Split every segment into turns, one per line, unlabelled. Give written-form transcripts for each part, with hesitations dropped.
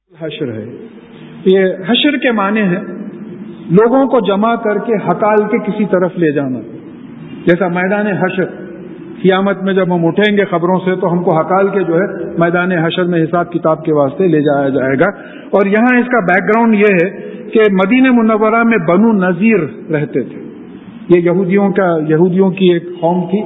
حشر ہے. یہ حشر کے معنی ہے لوگوں کو جمع کر کے ہکال کے کسی طرف لے جانا. جیسا میدان حشر قیامت میں جب ہم اٹھیں گے خبروں سے تو ہم کو ہکال کے جو ہے میدان حشر میں حساب کتاب کے واسطے لے جایا جائے گا. اور یہاں اس کا بیک گراؤنڈ یہ ہے کہ مدینہ منورہ میں بنو نذیر رہتے تھے. یہ یہودیوں کی ایک قوم تھی,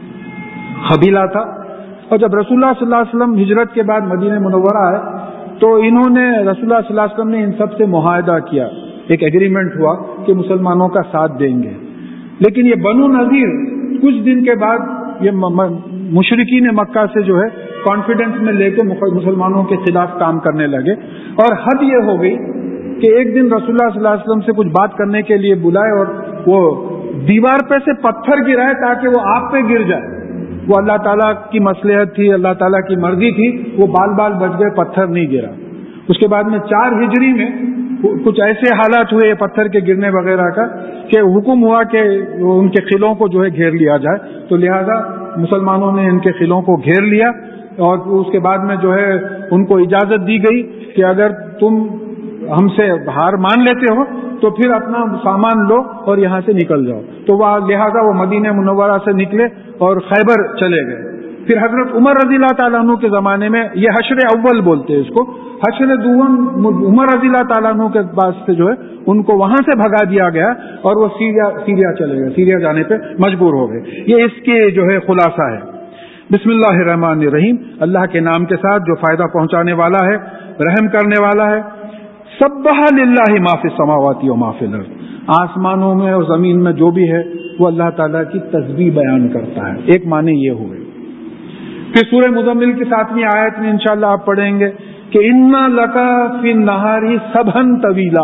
قبیلہ تھا. اور جب رسول اللہ صلی اللہ علیہ وسلم ہجرت کے بعد مدینہ منورہ آئے تو انہوں نے رسول اللہ صلی اللہ علیہ وسلم نے ان سب سے معاہدہ کیا, ایک ایگریمنٹ ہوا کہ مسلمانوں کا ساتھ دیں گے. لیکن یہ بنو نذیر کچھ دن کے بعد یہ مشرکین مکہ سے جو ہے کانفیڈنس میں لے کے مسلمانوں کے خلاف کام کرنے لگے. اور حد یہ ہو گئی کہ ایک دن رسول اللہ صلی اللہ علیہ وسلم سے کچھ بات کرنے کے لیے بلائے اور وہ دیوار پہ سے پتھر گرائے تاکہ وہ آپ پہ گر جائے. وہ اللہ تعالیٰ کی مصلحت تھی, اللہ تعالیٰ کی مرضی تھی, وہ بال بچ گئے, پتھر نہیں گرا. اس کے بعد میں 4 ہجری میں کچھ ایسے حالات ہوئے پتھر کے گرنے وغیرہ کا کہ حکم ہوا کہ ان کے قلعوں کو جو ہے گھیر لیا جائے. تو لہذا مسلمانوں نے ان کے قلعوں کو گھیر لیا اور اس کے بعد میں جو ہے ان کو اجازت دی گئی کہ اگر تم ہم سے ہار مان لیتے ہو تو پھر اپنا سامان لو اور یہاں سے نکل جاؤ. تو وہ لہذا وہ مدینہ منورہ سے نکلے اور خیبر چلے گئے. پھر حضرت عمر رضی اللہ تعالیٰ عنہ کے زمانے میں یہ حشر اول بولتے ہیں اس کو, حشر دوم عمر رضی اللہ تعالیٰ عنہ کے بعد سے جو ہے ان کو وہاں سے بھگا دیا گیا اور وہ سیریا چلے گئے, سیریا جانے پہ مجبور ہو گئے. یہ اس کے جو ہے خلاصہ ہے. بسم اللہ الرحمن الرحیم, اللہ کے نام کے ساتھ جو فائدہ پہنچانے والا ہے, رحم کرنے والا ہے. سبح للہ ما فی السماوات و ما فی الارض, آسمانوں میں اور زمین میں جو بھی ہے وہ اللہ تعالیٰ کی تسبیح بیان کرتا ہے. ایک معنی یہ ہوئے. پھر سورہ مزمل کی 7ویں آیت میں انشاءاللہ آپ پڑھیں گے کہ انا لکا فی النہار سبحن طویلا,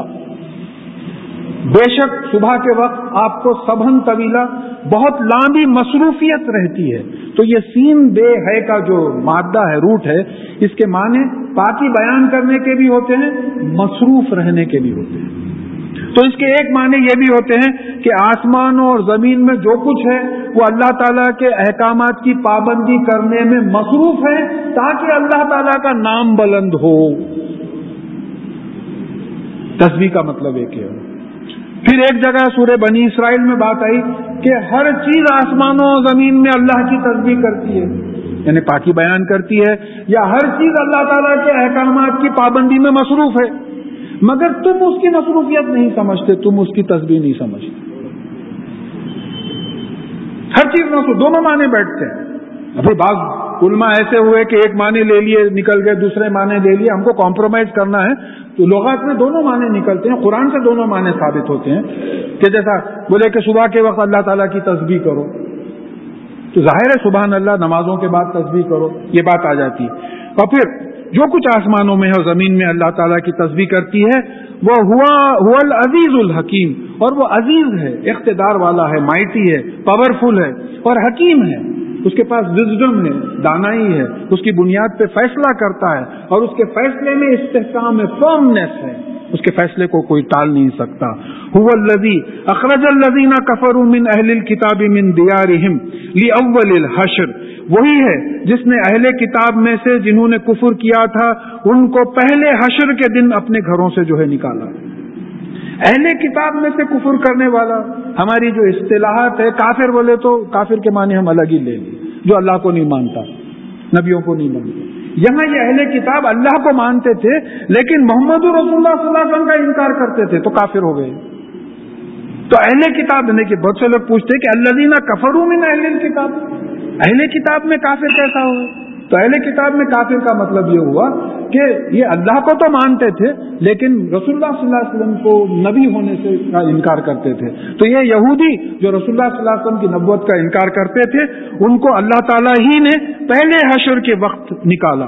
بے شک صبح کے وقت آپ کو سبحن طویلا بہت لمبی مصروفیت رہتی ہے. تو یہ سین بے ہے کا جو مادہ ہے, روٹ ہے, اس کے معنی پاکی بیان کرنے کے بھی ہوتے ہیں, مصروف رہنے کے بھی ہوتے ہیں. تو اس کے ایک معنی یہ بھی ہوتے ہیں کہ آسمانوں اور زمین میں جو کچھ ہے وہ اللہ تعالیٰ کے احکامات کی پابندی کرنے میں مصروف ہے تاکہ اللہ تعالیٰ کا نام بلند ہو. تسبیح کا مطلب ایک ہے. پھر ایک جگہ سورہ بنی اسرائیل میں بات آئی کہ ہر چیز آسمانوں اور زمین میں اللہ کی تسبیح کرتی ہے, یعنی پاکی بیان کرتی ہے, یا ہر چیز اللہ تعالیٰ کے احکامات کی پابندی میں مصروف ہے, مگر تم اس کی مصروفیت نہیں سمجھتے, تم اس کی تسبیح نہیں سمجھتے. ہر چیز مصروف, دونوں معنی بیٹھتے ہیں. ابھی بعض علماء ایسے ہوئے کہ ایک معنی لے لیے نکل گئے, دوسرے معنی لے لیے, ہم کو کمپرومائز کرنا ہے. تو لغات میں دونوں معنی نکلتے ہیں, قرآن سے دونوں معنی ثابت ہوتے ہیں. کہ جیسا بولے کہ صبح کے وقت اللہ تعالیٰ کی تسبیح کرو, تو ظاہر ہے سبحان اللہ, نمازوں کے بعد تسبیح کرو, یہ بات آ جاتی ہے. اور پھر جو کچھ آسمانوں میں ہے اور زمین میں اللہ تعالیٰ کی تسبیح کرتی ہے وہ ہوا العزیز الحکیم, اور وہ عزیز ہے, اقتدار والا ہے, مائٹی ہے, پاورفل ہے اور حکیم ہے. اس کے پاس وزڈم ہے, دانائی ہے, اس کی بنیاد پہ فیصلہ کرتا ہے اور اس کے فیصلے میں استحکام ہے, فرمنس ہے, اس کے فیصلے کو کوئی ٹال نہیں سکتا. هو الذی اخرج الذین کفروا من اہل الکتاب من دیارہم لاول الحشر, وہی ہے جس نے اہل کتاب میں سے جنہوں نے کفر کیا تھا ان کو پہلے حشر کے دن اپنے گھروں سے جو ہے نکالا. اہل کتاب میں سے کفر کرنے والا, ہماری جو اصطلاحات ہے, کافر بولے تو کافر کے معنی ہم الگ ہی لے لیں, جو اللہ کو نہیں مانتا, نبیوں کو نہیں مانتا. یہاں یہ اہل کتاب اللہ کو مانتے تھے لیکن محمد رسول اللہ صلی اللہ علیہ وسلم کا انکار کرتے تھے, تو کافر ہو گئے. تو اہل کتاب دینے کے بہت سے لوگ پوچھتے کہ الذین کفروا من اہل الکتاب, اہل کتاب میں کافر کیسا ہوا؟ تو اہل کتاب میں کافر کا مطلب یہ ہوا کہ یہ اللہ کو تو مانتے تھے لیکن رسول اللہ صلی اللہ علیہ وسلم کو نبی ہونے سے کا انکار کرتے تھے. تو یہ یہودی جو رسول اللہ صلی اللہ علیہ وسلم کی نبوت کا انکار کرتے تھے ان کو اللہ تعالیٰ ہی نے پہلے حشر کے وقت نکالا.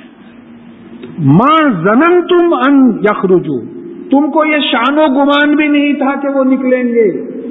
ما ظننتم ان یخرجوا, تم کو یہ شان و گمان بھی نہیں تھا کہ وہ نکلیں گے.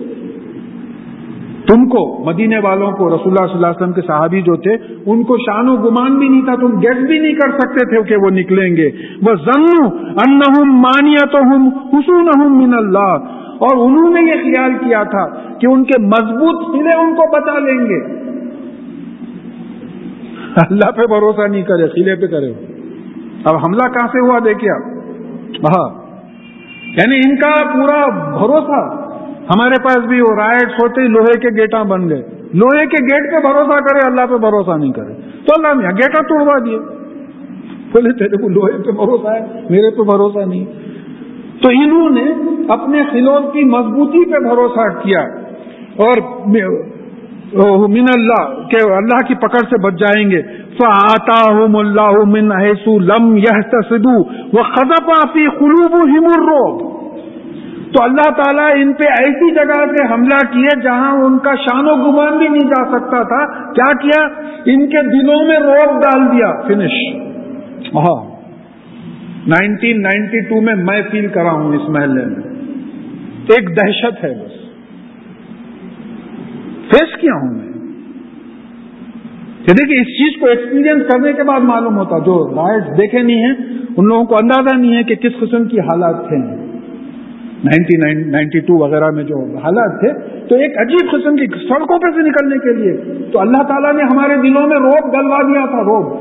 تم کو مدینے والوں کو, رسول اللہ صلی اللہ علیہ وسلم کے صحابی جو تھے ان کو شان و گمان بھی نہیں تھا, تم گیس بھی نہیں کر سکتے تھے کہ وہ نکلیں گے. وَظَنُّوا أَنَّهُمْ مَانِعَتُهُمْ حُصُونَهُمْ مِنَ اللَّهِ, اور انہوں نے یہ خیال کیا تھا کہ ان کے مضبوط قلعے ان کو بچا لیں گے. اللہ پہ بھروسہ نہیں کرے, قلعے پہ کرے. اب حملہ کہاں سے ہوا دیکھیے آپ. ہاں یعنی ان کا پورا بھروسہ ہمارے پاس بھی وہ رائٹس ہوتے ہی لوہے کے گیٹاں بن گئے. لوہے کے گیٹ پہ بھروسہ کرے, اللہ پہ بھروسہ نہیں کرے, تو اللہ نے گیٹاں توڑوا دیے. بولے تیرے کو لوہے پہ بھروسہ ہے, میرے پہ بھروسہ نہیں. تو انہوں نے اپنے خلوص کی مضبوطی پہ بھروسہ کیا اور من اللہ کہ اللہ کی پکڑ سے بچ جائیں گے. فآتاہم اللہ من حیث لم یحتسبوا وقذف فی قلوبہم الرعب. تو اللہ تعالیٰ ان پہ ایسی جگہ سے حملہ کیے جہاں ان کا شان و گمان بھی نہیں جا سکتا تھا. کیا کیا؟ ان کے دلوں میں رعب ڈال دیا. فنش. ہاں 1992 میں میں فیل کرا ہوں اس محلے میں, ایک دہشت ہے, بس فیس کیا ہوں میں. دیکھیے اس چیز کو ایکسپیرینس کرنے کے بعد معلوم ہوتا, جو رائٹس دیکھے نہیں ہیں ان لوگوں کو اندازہ نہیں ہے کہ کس قسم کی حالات تھے 1992 وغیرہ میں جو حالات تھے. تو ایک عجیب قسم کی سڑکوں پہ سے نکلنے کے لیے تو اللہ تعالیٰ نے ہمارے دلوں میں رعب ڈلوا دیا تھا. رعب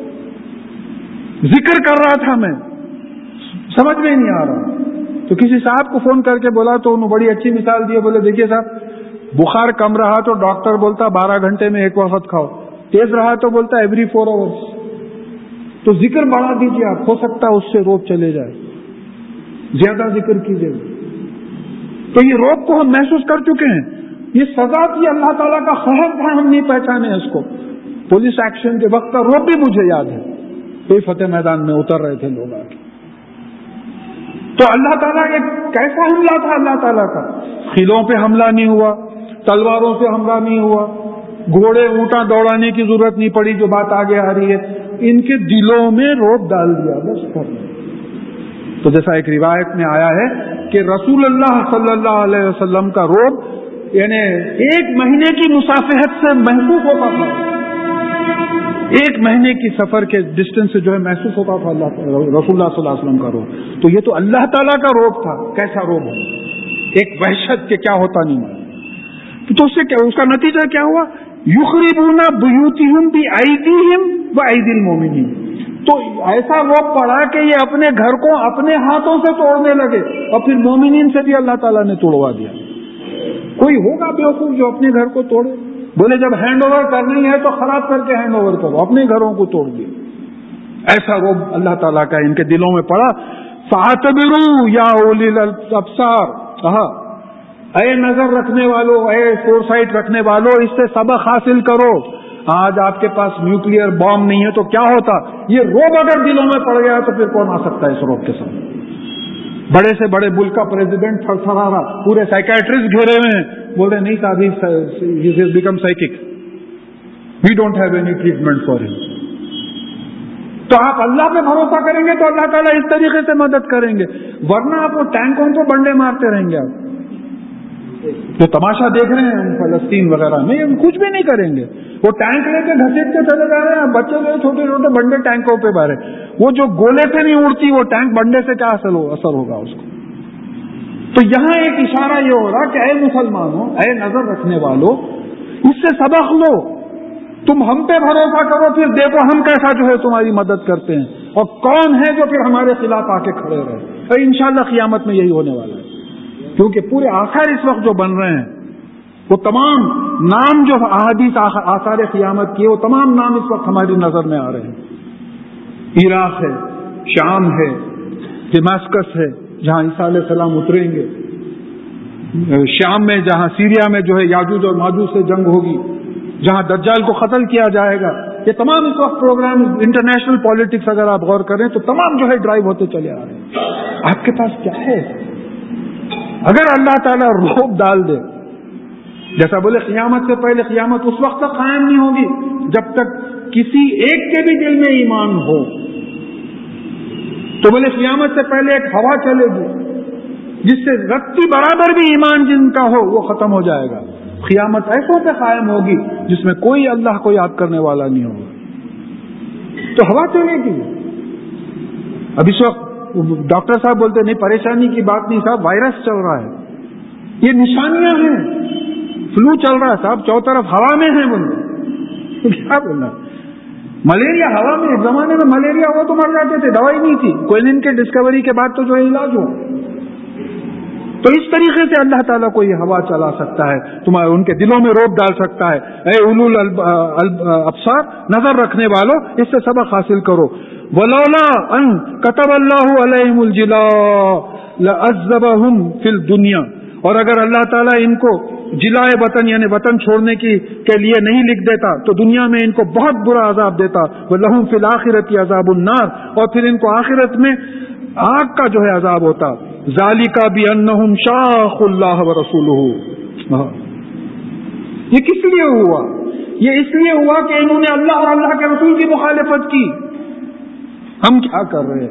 ذکر کر رہا تھا میں, سمجھ میں نہیں آ رہا. تو کسی صاحب کو فون کر کے بولا تو انہوں نے بڑی اچھی مثال دی. بولے دیکھیے صاحب بخار کم رہا تو ڈاکٹر بولتا 12 گھنٹے میں ایک وقت کھاؤ, تیز رہا تو بولتا ایوری 4 آورس. تو ذکر بڑھا دیجیے آپ, ہو سکتا ہے اس سے روب چلے جائے. زیادہ ذکر کیجیے. تو یہ روب کو ہم محسوس کر چکے ہیں. یہ سزا تھی اللہ تعالیٰ کا خہر تھا, ہم نہیں پہچانے اس کو. پولیس ایکشن کے وقت کا روب بھی مجھے یاد ہے, کوئی فتح میدان میں اتر رہے تھے لوگ آ کے. تو اللہ تعالیٰ ایک کیسا حملہ تھا اللہ تعالیٰ کا. خیلوں پہ حملہ نہیں ہوا, تلواروں سے حملہ نہیں ہوا, گھوڑے اونٹاں دوڑانے کی ضرورت نہیں پڑی جو بات آگے آ رہی ہے. ان کے دلوں میں رعب ڈال دیا بس کر. تو جیسا ایک روایت میں آیا ہے کہ رسول اللہ صلی اللہ علیہ وسلم کا رعب یعنی 1 مہینے کی مسافرت سے محسوس ہوتا تھا. 1 مہینے کی سفر کے ڈسٹینس سے جو ہے محسوس ہوتا تھا رسول اللہ صلی اللہ علیہ وسلم کا رعب. تو یہ تو اللہ تعالیٰ کا رعب تھا. کیسا رعب ہے, ایک وحشت کے کیا ہوتا نہیں معلوم. تو اس کا نتیجہ کیا ہوا؟ یخربون بیوتہم بایدیہم وایدی المؤمنین. تو ایسا رعب پڑا کہ یہ اپنے گھر کو اپنے ہاتھوں سے توڑنے لگے اور پھر مومنین سے بھی اللہ تعالیٰ نے توڑوا دیا. کوئی ہوگا بیوقوف جو اپنے گھر کو توڑے؟ بولے جب ہینڈ اوور کرنی ہے تو خراب کر کے ہینڈ اوور کرو, اپنے گھروں کو توڑ دیا. ایسا رعب اللہ تعالیٰ کا ان کے دلوں میں پڑا. فاعتبروا یا اولی الابصار, کہا اے نظر رکھنے والوں, اے فورسائٹ رکھنے والوں, اس سے سبق حاصل کرو. آج آپ کے پاس نیوکلیئر بام نہیں ہے تو کیا ہوتا, یہ رعب اگر دلوں میں پڑ گیا تو پھر کون آ سکتا ہے اس رعب کے ساتھ. بڑے سے بڑے ملک کا پریزیڈنٹ تھرتھرا رہا, پورے سائیکیٹرسٹ گھیرے ہوئے ہیں, بول رہے نہیں صاحب ہی has become psychic, we don't have any treatment for him. تو آپ اللہ پہ بھروسہ کریں گے تو اللہ تعالیٰ اس طریقے سے مدد کریں گے, ورنہ آپ وہ ٹینکوں کو ڈنڈے مارتے رہیں گے. آپ جو تماشا دیکھ رہے ہیں فلسطین وغیرہ میں, ہم کچھ بھی نہیں کریں گے. وہ ٹینک لے کے گھسیٹتے چلے جا رہے ہیں, بچے جو چھوٹے چھوٹے بنڈے ٹینکوں پہ مارے, وہ جو گولے سے نہیں اڑتی وہ ٹینک بنڈے سے کیا اثر ہوگا اس کو. تو یہاں ایک اشارہ یہ ہو رہا کہ اے مسلمانوں, اے نظر رکھنے والوں, اس سے سبق لو. تم ہم پہ بھروسہ کرو, پھر دیکھو ہم کیسا جو ہے تمہاری مدد کرتے ہیں, اور کون ہے جو پھر ہمارے خلاف آ کے کھڑے رہے. اور انشاءاللہ قیامت میں یہی ہونے والا ہے, کیونکہ پورے آثار اس وقت جو بن رہے ہیں وہ تمام نام جو احادیث آثار قیامت کی, وہ تمام نام اس وقت ہماری نظر میں آ رہے ہیں. عراق ہے, شام ہے, دمشق ہے جہاں عیسیٰ علیہ السلام اتریں گے, شام میں جہاں سیریا میں جو ہے یاجوج اور ماجوج سے جنگ ہوگی, جہاں دجال کو قتل کیا جائے گا. یہ تمام اس وقت پروگرام انٹرنیشنل پالیٹکس اگر آپ غور کریں تو تمام جو ہے ڈرائیو ہوتے چلے آ رہے ہیں. آپ کے پاس کیا ہے؟ اگر اللہ تعالیٰ رعب ڈال دے, جیسا بولے قیامت سے پہلے, قیامت اس وقت تک قائم نہیں ہوگی جب تک کسی ایک کے بھی دل میں ایمان ہو. تو بولے قیامت سے پہلے ایک ہوا چلے گی جس سے رتی برابر بھی ایمان جن کا ہو وہ ختم ہو جائے گا. قیامت ایسوں پہ قائم ہوگی جس میں کوئی اللہ کو یاد کرنے والا نہیں ہوگا. تو ہوا چلے گی. اب اس وقت ڈاکٹر صاحب بولتے نہیں پریشانی کی بات نہیں صاحب, وائرس چل رہا ہے, یہ نشانیاں ہیں, فلو چل رہا ہے صاحب, چاروں طرف ہوا میں ہیں بندے, کیا بولنا. ملیریا ہوا میں، ایک زمانے میں ملیریا ہوا تو مر جاتے تھے، دوائی نہیں تھی، کوئنین کے ڈسکوری کے بعد تو جو ہے علاج ہوا. تو اس طریقے سے اللہ تعالیٰ کو یہ ہوا چلا سکتا ہے، تمہارے ان کے دلوں میں روب ڈال سکتا ہے. اے اولو الابصار، نظر رکھنے والوں، اس سے سبق حاصل کرو. ولولا ان كتب اللہ علیہم الجلاء لعذبہم فی الدنیا، اور اگر اللہ تعالیٰ ان کو جلائے وطن یعنی وطن چھوڑنے کے لیے نہیں لکھ دیتا تو دنیا میں ان کو بہت برا عذاب دیتا. وَلَهُمْ فِي الْآخِرَةِ عَذَابُ النَّارِ، اور پھر ان کو آخرت میں آگ کا جو ہے عذاب ہوتا. ذَلِكَ بِأَنَّهُمْ شَاقُوا اللَّهَ وَرَسُولَهُ. یہ کس لیے ہوا؟ یہ اس لیے ہوا کہ انہوں نے اللہ اور اللہ کے رسول کی مخالفت کی. ہم کیا کر رہے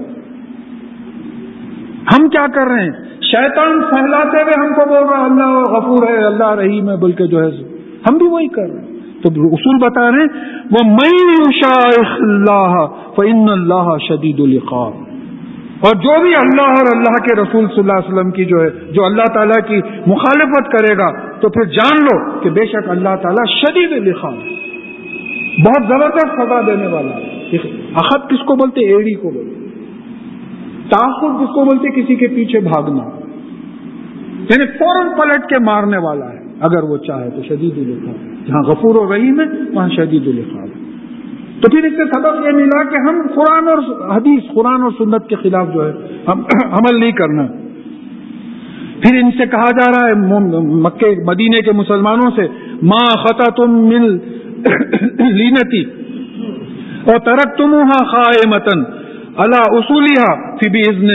ہیں؟ ہم کیا کر رہے ہیں؟ شیطان پھیلاتے ہوئے ہم کو بول رہا اللہ غفور ہے، اللہ رحیم ہے، بلکہ جو ہے ہم بھی وہی کر رہے ہیں. تو اصول بتا رہے ہیں وَمَن يُشَاقِقِ اللَّهَ فَإِنَّ اللَّهَ شَدِيدُ الْعِقَابِ. اور جو بھی اللہ اور اللہ کے رسول صلی اللہ علیہ وسلم کی جو اللہ تعالیٰ کی مخالفت کرے گا تو پھر جان لو کہ بے شک اللہ تعالیٰ شدید العقاب، بہت زبردست سزا دینے والا ہے. اخذ کس کو بولتے؟ ایڑی کو بولتے. تاخر کس کو بولتے؟ کسی کے پیچھے بھاگنا، یعنی فوراً پلٹ کے مارنے والا ہے اگر وہ چاہے تو. شدید العقاب، جہاں غفور و رحیم ہے وہاں شدید العقاب ہے. تو پھر اس سے سبق یہ ملا کہ ہم قرآن اور حدیث، قرآن اور سنت کے خلاف جو ہے ہم عمل نہیں کرنا. پھر ان سے کہا جا رہا ہے مکے مدینے کے مسلمانوں سے ما خطأتم من لینتی اور ترکتموها قائمۃ علی اصولها فی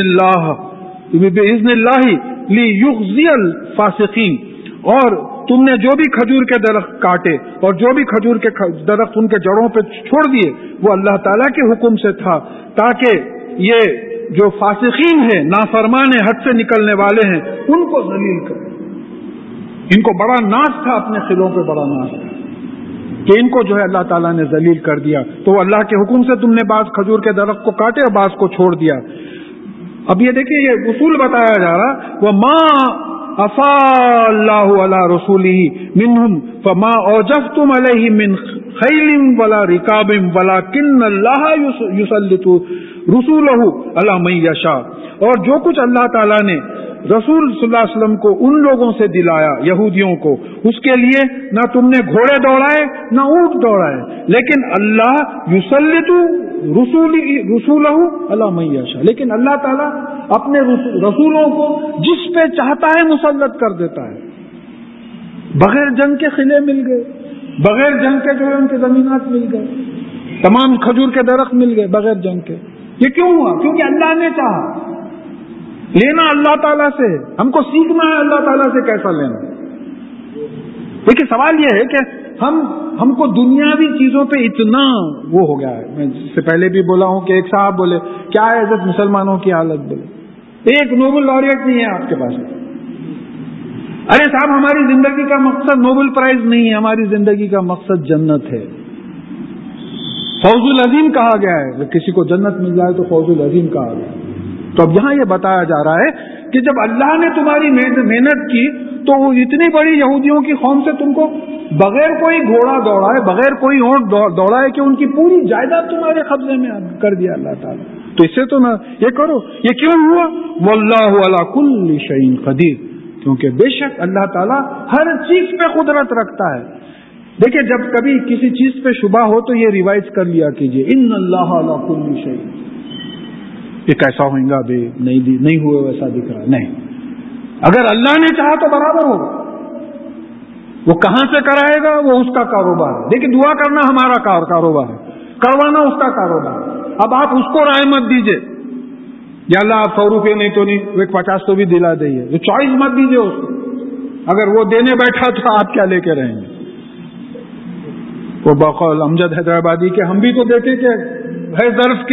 باذن اللہ لیخزی الفاسقین. اور تم نے جو بھی کھجور کے درخت کاٹے اور جو بھی کھجور کے درخت ان کے جڑوں پہ چھوڑ دیے وہ اللہ تعالیٰ کے حکم سے تھا، تاکہ یہ جو فاسقین ہیں، نافرمان ہیں، حد سے نکلنے والے ہیں، ان کو ذلیل کرے. ان کو بڑا ناز تھا، اپنے قلعوں پہ بڑا ناز تھا کہ ان کو جو ہے اللہ تعالیٰ نے ذلیل کر دیا. تو اللہ کے حکم سے تم نے بعض کھجور کے درخت کو کاٹے اور بعض کو چھوڑ دیا. اب یہ دیکھیے یہ اصول بتایا جا رہا وَمَا أَفَاءَ اللَّهُ عَلَى رَسُولِهِ مِنْهُمْ فَمَا أَوْجَفْتُمْ عَلَيْهِ مِنْ خَيْلٍ وَلَا رِكَابٍ وَلَكِنَّ اللَّهَ يُسَلِّطُ رُسُولَهُ عَلَى مَن يَشَاءُ. اور جو کچھ اللہ تعالیٰ نے رسول صلی اللہ علیہ وسلم کو ان لوگوں سے دلایا، یہودیوں کو، اس کے لیے نہ تم نے گھوڑے دوڑائے نہ اونٹ دوڑائے، لیکن اللہ یسلط رسولہ علی من یشاء، لیکن اللہ تعالیٰ اپنے رسولوں کو جس پہ چاہتا ہے مسلط کر دیتا ہے. بغیر جنگ کے قلعے مل گئے، بغیر جنگ کے جو ہے ان کے زمینات مل گئے، تمام کھجور کے درخت مل گئے بغیر جنگ کے. یہ کیوں ہوا؟ کیونکہ اللہ نے چاہا. لینا اللہ تعالیٰ سے، ہم کو سیکھنا ہے اللہ تعالیٰ سے کیسا لینا. دیکھیے سوال یہ ہے کہ ہم کو دنیاوی چیزوں پہ اتنا وہ ہو گیا ہے. میں اس سے پہلے بھی بولا ہوں کہ ایک صاحب بولے کیا ہے عزت مسلمانوں کی حالت، بولے ایک نوبل لاریٹ نہیں ہے آپ کے پاس. ارے صاحب ہماری زندگی کا مقصد نوبل پرائز نہیں ہے، ہماری زندگی کا مقصد جنت ہے. فوز العظیم کہا گیا ہے، کسی کو جنت مل جائے تو فوز العظیم کہا گیا. تو اب یہاں یہ بتایا جا رہا ہے کہ جب اللہ نے تمہاری محنت کی تو وہ اتنی بڑی یہودیوں کی قوم سے تم کو بغیر کوئی گھوڑا دوڑائے، بغیر کوئی اونٹ دوڑائے کہ ان کی پوری جائیداد تمہارے قبضے میں کر دیا اللہ تعالیٰ. تو اس سے تو نہ یہ کرو. یہ کیوں ہوا؟ واللہ علی کل شیء قدیر، کیونکہ بے شک اللہ تعالیٰ ہر چیز پہ قدرت رکھتا ہے. دیکھیں جب کبھی کسی چیز پہ شبہ ہو تو یہ ریوائز کر لیا کیجیے ان اللہ علی کل شیء. یہ کیسا ہوئیں گا بے نہیں ہوئے ویسا دکھ رہا نہیں. اگر اللہ نے چاہا تو برابر ہوگا. وہ کہاں سے کرائے گا وہ اس کا کاروبار ہے. دیکھیں دعا کرنا ہمارا کاروبار ہے، کروانا اس کا کاروبار ہے. اب آپ اس کو رائے مت دیجئے یا اللہ آپ 100 روپے نہیں تو نہیں، وہ 50 تو بھی دلا دئیے. جو چوائس مت دیجئے اس کو. اگر وہ دینے بیٹھا تو آپ کیا لے کے رہیں گے. وہ بقول امجد حیدرآبادی کے ہم بھی تو دیکھیں کہ ہے ظرف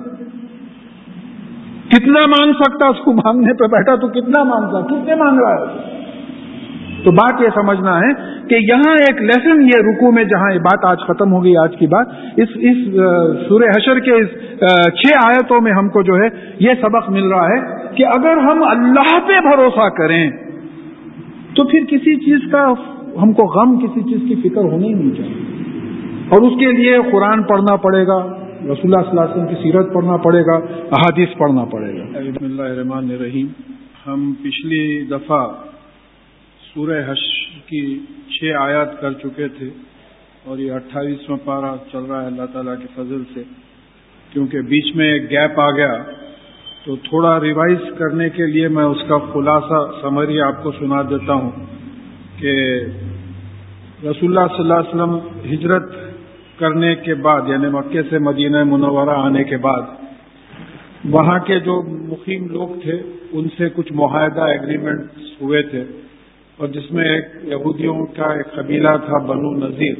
کتنا مانگ سکتا، اس کو مانگنے پہ بیٹھا تو کتنا مانگ سکتا، کتنے مانگ رہا ہے. تو بات یہ سمجھنا ہے کہ یہاں ایک لیسن یہ رکوع میں جہاں یہ بات آج ختم ہو گئی آج کی بات، اس سورہ حشر کے اس 6 آیتوں میں ہم کو جو ہے یہ سبق مل رہا ہے کہ اگر ہم اللہ پہ بھروسہ کریں تو پھر کسی چیز کا ہم کو غم، کسی چیز کی فکر ہونی نہیں چاہیے. اور اس کے لیے قرآن پڑھنا پڑے گا، رسول اللہ صلی اللہ علیہ وسلم کی سیرت پڑھنا پڑے گا، احادیث پڑھنا پڑے گا۔ بسم اللہ الرحمن الرحیم۔ ہم پچھلی دفعہ سورہ حشر کی 6 آیات کر چکے تھے اور یہ 28واں پارہ چل رہا ہے اللہ تعالیٰ کے فضل سے۔ کیونکہ بیچ میں ایک گیپ آ گیا تو تھوڑا ریوائز کرنے کے لیے میں اس کا خلاصہ سمری آپ کو سنا دیتا ہوں کہ رسول اللہ صلی اللہ علیہ وسلم ہجرت کرنے کے بعد، یعنی مکے سے مدینہ منورہ آنے کے بعد، وہاں کے جو مقیم لوگ تھے ان سے کچھ معاہدہ ایگریمنٹ ہوئے تھے، اور جس میں ایک یہودیوں کا ایک قبیلہ تھا بنو نذیر،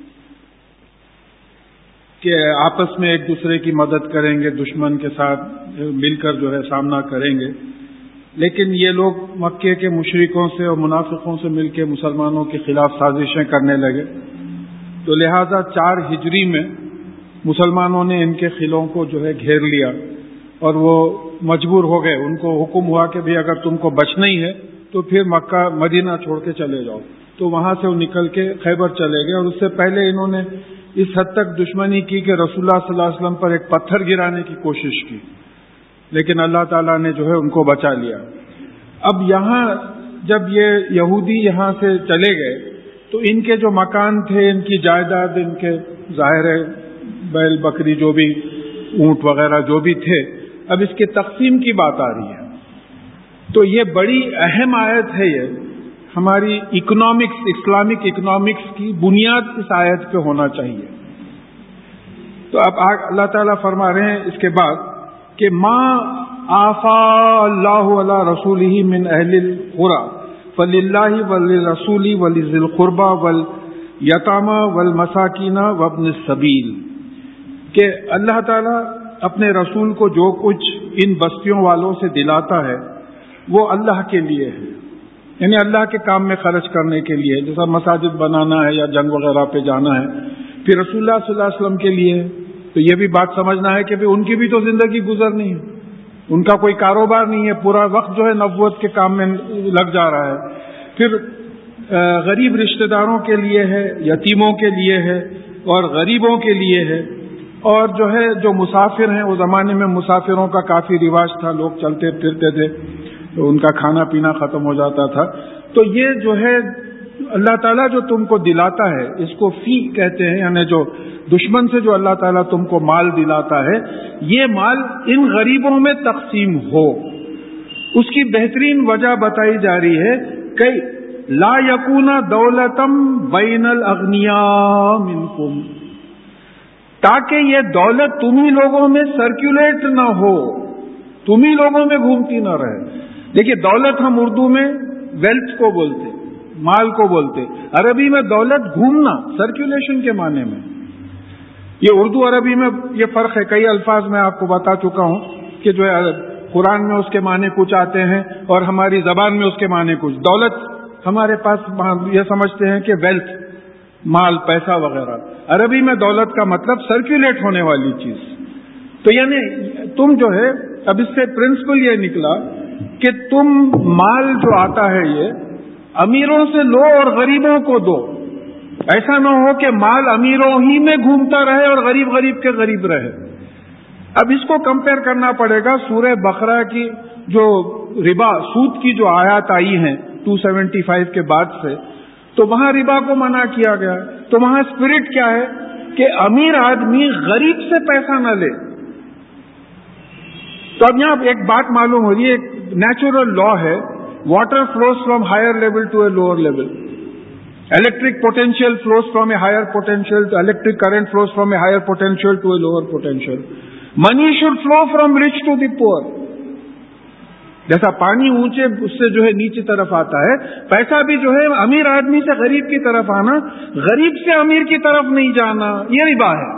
کہ آپس میں ایک دوسرے کی مدد کریں گے، دشمن کے ساتھ مل کر جو ہے سامنا کریں گے۔ لیکن یہ لوگ مکے کے مشرکوں سے اور منافقوں سے مل کے مسلمانوں کے خلاف سازشیں کرنے لگے، تو لہذا 4 ہجری میں مسلمانوں نے ان کے قلعوں کو جو ہے گھیر لیا اور وہ مجبور ہو گئے، ان کو حکم ہوا کہ بھی اگر تم کو بچنا ہی ہے تو پھر مکہ مدینہ چھوڑ کے چلے جاؤ۔ تو وہاں سے وہ نکل کے خیبر چلے گئے، اور اس سے پہلے انہوں نے اس حد تک دشمنی کی کہ رسول اللہ صلی اللہ علیہ وسلم پر ایک پتھر گرانے کی کوشش کی، لیکن اللہ تعالیٰ نے جو ہے ان کو بچا لیا۔ اب یہاں جب یہ یہودی یہاں سے چلے گئے تو ان کے جو مکان تھے، ان کی جائیداد، ان کے ظاہر ہے بیل بکری جو بھی اونٹ وغیرہ جو بھی تھے، اب اس کے تقسیم کی بات آ رہی ہے۔ تو یہ بڑی اہم آیت ہے، یہ ہماری اکنامکس، اسلامک اکنامکس کی بنیاد اس آیت پہ ہونا چاہیے۔ تو اب اللہ تعالیٰ فرما رہے ہیں اس کے بعد کہ ما آفا اللہ علی رسولہ من اہل القری فللہ وللرسول ولذی القربى والیتامی والمساکین وابن السبیل، کہ اللہ تعالیٰ اپنے رسول کو جو کچھ ان بستیوں والوں سے دلاتا ہے وہ اللہ کے لیے ہے، یعنی اللہ کے کام میں خرچ کرنے کے لیے، جیسا مساجد بنانا ہے یا جنگ وغیرہ پہ جانا ہے، پھر رسول اللہ صلی اللہ علیہ وسلم کے لیے ہے۔ تو یہ بھی بات سمجھنا ہے کہ ان کی بھی تو زندگی گزرنی ہے، ان کا کوئی کاروبار نہیں ہے، پورا وقت جو ہے نبوت کے کام میں لگ جا رہا ہے۔ پھر غریب رشتہ داروں کے لیے ہے، یتیموں کے لیے ہے اور غریبوں کے لیے ہے، اور جو ہے جو مسافر ہیں، اس زمانے میں مسافروں کا کافی رواج تھا، لوگ چلتے پھرتے تھے تو ان کا کھانا پینا ختم ہو جاتا تھا۔ تو یہ جو ہے اللہ تعالیٰ جو تم کو دلاتا ہے، اس کو فی کہتے ہیں، یعنی جو دشمن سے جو اللہ تعالیٰ تم کو مال دلاتا ہے، یہ مال ان غریبوں میں تقسیم ہو۔ اس کی بہترین وجہ بتائی جا رہی ہے کہ لا یکون دولتم بین الاغنیاء منکم، تاکہ یہ دولت تمہیں لوگوں میں سرکولیٹ نہ ہو، تمہیں لوگوں میں گھومتی نہ رہے۔ دیکھیے دولت ہم اردو میں ویلتھ کو بولتے، مال کو بولتے، عربی میں دولت گھومنا، سرکولیشن کے معنی میں۔ یہ اردو عربی میں یہ فرق ہے، کئی الفاظ میں آپ کو بتا چکا ہوں کہ جو ہے قرآن میں اس کے معنی کچھ آتے ہیں اور ہماری زبان میں اس کے معنی کچھ۔ دولت ہمارے پاس یہ سمجھتے ہیں کہ ویلتھ، مال، پیسہ وغیرہ، عربی میں دولت کا مطلب سرکولیٹ ہونے والی چیز۔ تو یعنی تم جو ہے، اب اس سے پرنسپل یہ نکلا کہ تم مال جو آتا ہے یہ امیروں سے لو اور غریبوں کو دو، ایسا نہ ہو کہ مال امیروں ہی میں گھومتا رہے اور غریب غریب کے غریب رہے۔ اب اس کو کمپیئر کرنا پڑے گا سورہ بقرہ کی جو ربا، سود کی جو آیات آئی ہیں 275 کے بعد سے، تو وہاں ربا کو منع کیا گیا۔ تو وہاں اسپرٹ کیا ہے کہ امیر آدمی غریب سے پیسہ نہ لے۔ تو اب یہاں ایک بات معلوم ہو رہی ہے، ایک نیچرل لا ہے، water flows from higher level to a lower level, electric potential flows from a higher potential to electric current flows from a higher potential to a lower potential. Money should flow from rich to the poor. جیسا پانی اونچے اس سے جو ہے نیچے طرف آتا ہے، پیسہ بھی جو ہے امیر آدمی سے غریب کی طرف آنا، غریب سے امیر کی طرف نہیں جانا، یہ ربا ہے۔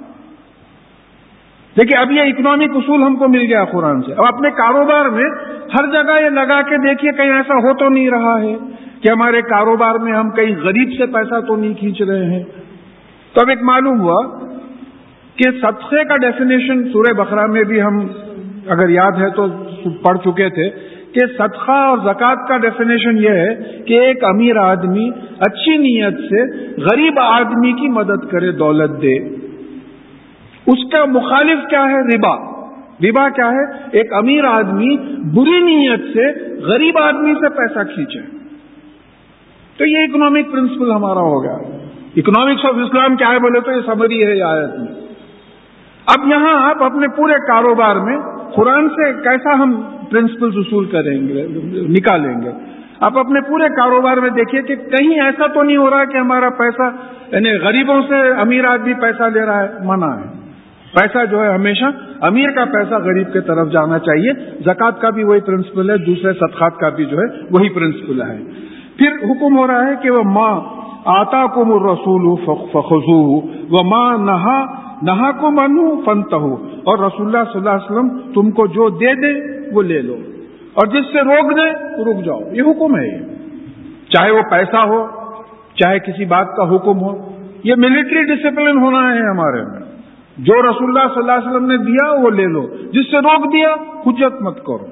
دیکھیے اب یہ اکنامک اصول ہم کو مل گیا قرآن سے۔ اب اپنے کاروبار میں ہر جگہ یہ لگا کے دیکھیے کہیں ایسا ہو تو نہیں رہا ہے کہ ہمارے کاروبار میں ہم کہیں غریب سے پیسہ تو نہیں کھینچ رہے ہیں۔ تو اب ایک معلوم ہوا کہ صدقے کا ڈیفینیشن سورہ بقرہ میں بھی ہم اگر یاد ہے تو پڑھ چکے تھے کہ صدقہ اور زکوٰۃ کا ڈیفینیشن یہ ہے کہ ایک امیر آدمی اچھی نیت سے غریب آدمی کی مدد کرے، دولت دے۔ اس کا مخالف کیا ہے؟ ربا۔ ربا کیا ہے؟ ایک امیر آدمی بری نیت سے غریب آدمی سے پیسہ کھینچے۔ تو یہ اکنامک پرنسپل ہمارا ہو گیا۔ اکنامکس آف اسلام کیا ہے بولے تو یہ سمری ہے آیت میں۔ اب یہاں آپ اپنے پورے کاروبار میں قرآن سے کیسا ہم پرنسپلز اصول کریں گے، نکالیں گے؟ آپ اپنے پورے کاروبار میں دیکھیے کہ کہیں ایسا تو نہیں ہو رہا کہ ہمارا پیسہ یعنی غریبوں سے امیر آدمی پیسہ لے رہا ہے، منع ہے۔ پیسہ جو ہے ہمیشہ امیر کا پیسہ غریب کی طرف جانا چاہیے۔ زکوٰۃ کا بھی وہی پرنسپل ہے، دوسرے صدقات کا بھی جو ہے وہی پرنسپل ہے۔ پھر حکم ہو رہا ہے کہ وہ ما آتاکم الرسول فخذوہ وما نہاکم عنہ فانتہوا، اور رسول اللہ صلی اللہ علیہ وسلم تم کو جو دے دے وہ لے لو، اور جس سے روک دے رک جاؤ۔ یہ حکم ہے، چاہے وہ پیسہ ہو، چاہے کسی بات کا حکم ہو۔ یہ ملٹری ڈسپلن ہونا ہے ہمارے میں۔ جو رسول اللہ صلی اللہ علیہ وسلم نے دیا وہ لے لو، جس سے روک دیا حجت مت کرو۔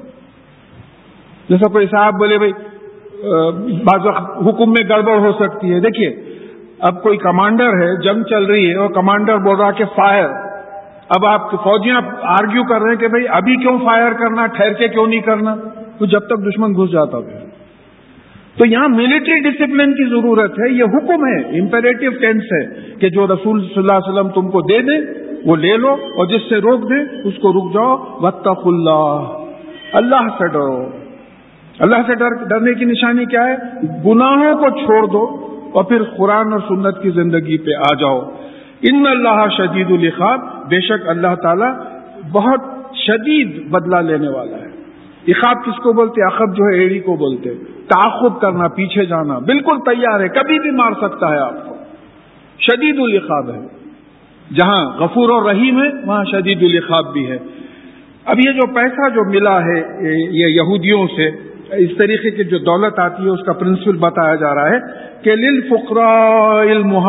جیسا کوئی صاحب بولے بھائی بعض وقت حکم میں گڑبڑ ہو سکتی ہے۔ دیکھیے اب کوئی کمانڈر ہے، جنگ چل رہی ہے اور کمانڈر بول رہا کہ فائر۔ اب آپ فوجیاں آرگیو کر رہے ہیں کہ بھائی ابھی کیوں فائر کرنا، ٹھہر کے کیوں نہیں کرنا، تو جب تک دشمن گھس جاتا ہے۔ تو یہاں ملٹری ڈسپلن کی ضرورت ہے۔ یہ حکم ہے، امپیریٹو ٹینس ہے کہ جو رسول صلی اللہ علیہ وسلم تم کو دے دے وہ لے لو، اور جس سے روک دے اس کو رک جاؤ۔ واتقوا اللہ، اللہ سے ڈرو۔ اللہ سے ڈرنے کی نشانی کیا ہے؟ گناہوں کو چھوڑ دو اور پھر قرآن اور سنت کی زندگی پہ آ جاؤ۔ ان اللہ شدید العقاب، بے شک اللہ تعالیٰ بہت شدید بدلہ لینے والا ہے۔ عقاب کس کو بولتے؟ عقب جو ہے ایڑی کو بولتے، تعاقب کرنا، پیچھے جانا، بالکل تیار ہے، کبھی بھی مار سکتا ہے آپ کو۔ شدید العقاب ہے، جہاں غفور اور رحیم ہے وہاں شدید العقاب بھی ہے۔ اب یہ جو پیسہ جو ملا ہے یہ یہودیوں سے، اس طریقے کی جو دولت آتی ہے اس کا پرنسپل بتایا جا رہا ہے کہ للفقراء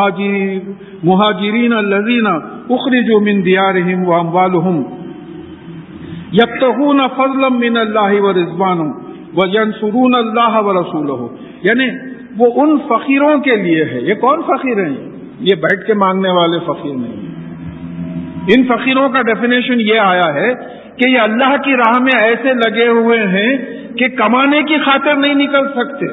المہاجرین الذین اخرجوا من دیارہم واموالہم یبتغون فضلا من اللہ ورضوانا وینصرون اللہ ورسولہ، یعنی وہ ان فقیروں کے لیے ہے۔ یہ کون فقیر ہیں؟ یہ بیٹھ کے مانگنے والے فقیر نہیں۔ ان فقیروں کا ڈیفینیشن یہ آیا ہے کہ یہ اللہ کی راہ میں ایسے لگے ہوئے ہیں کہ کمانے کی خاطر نہیں نکل سکتے۔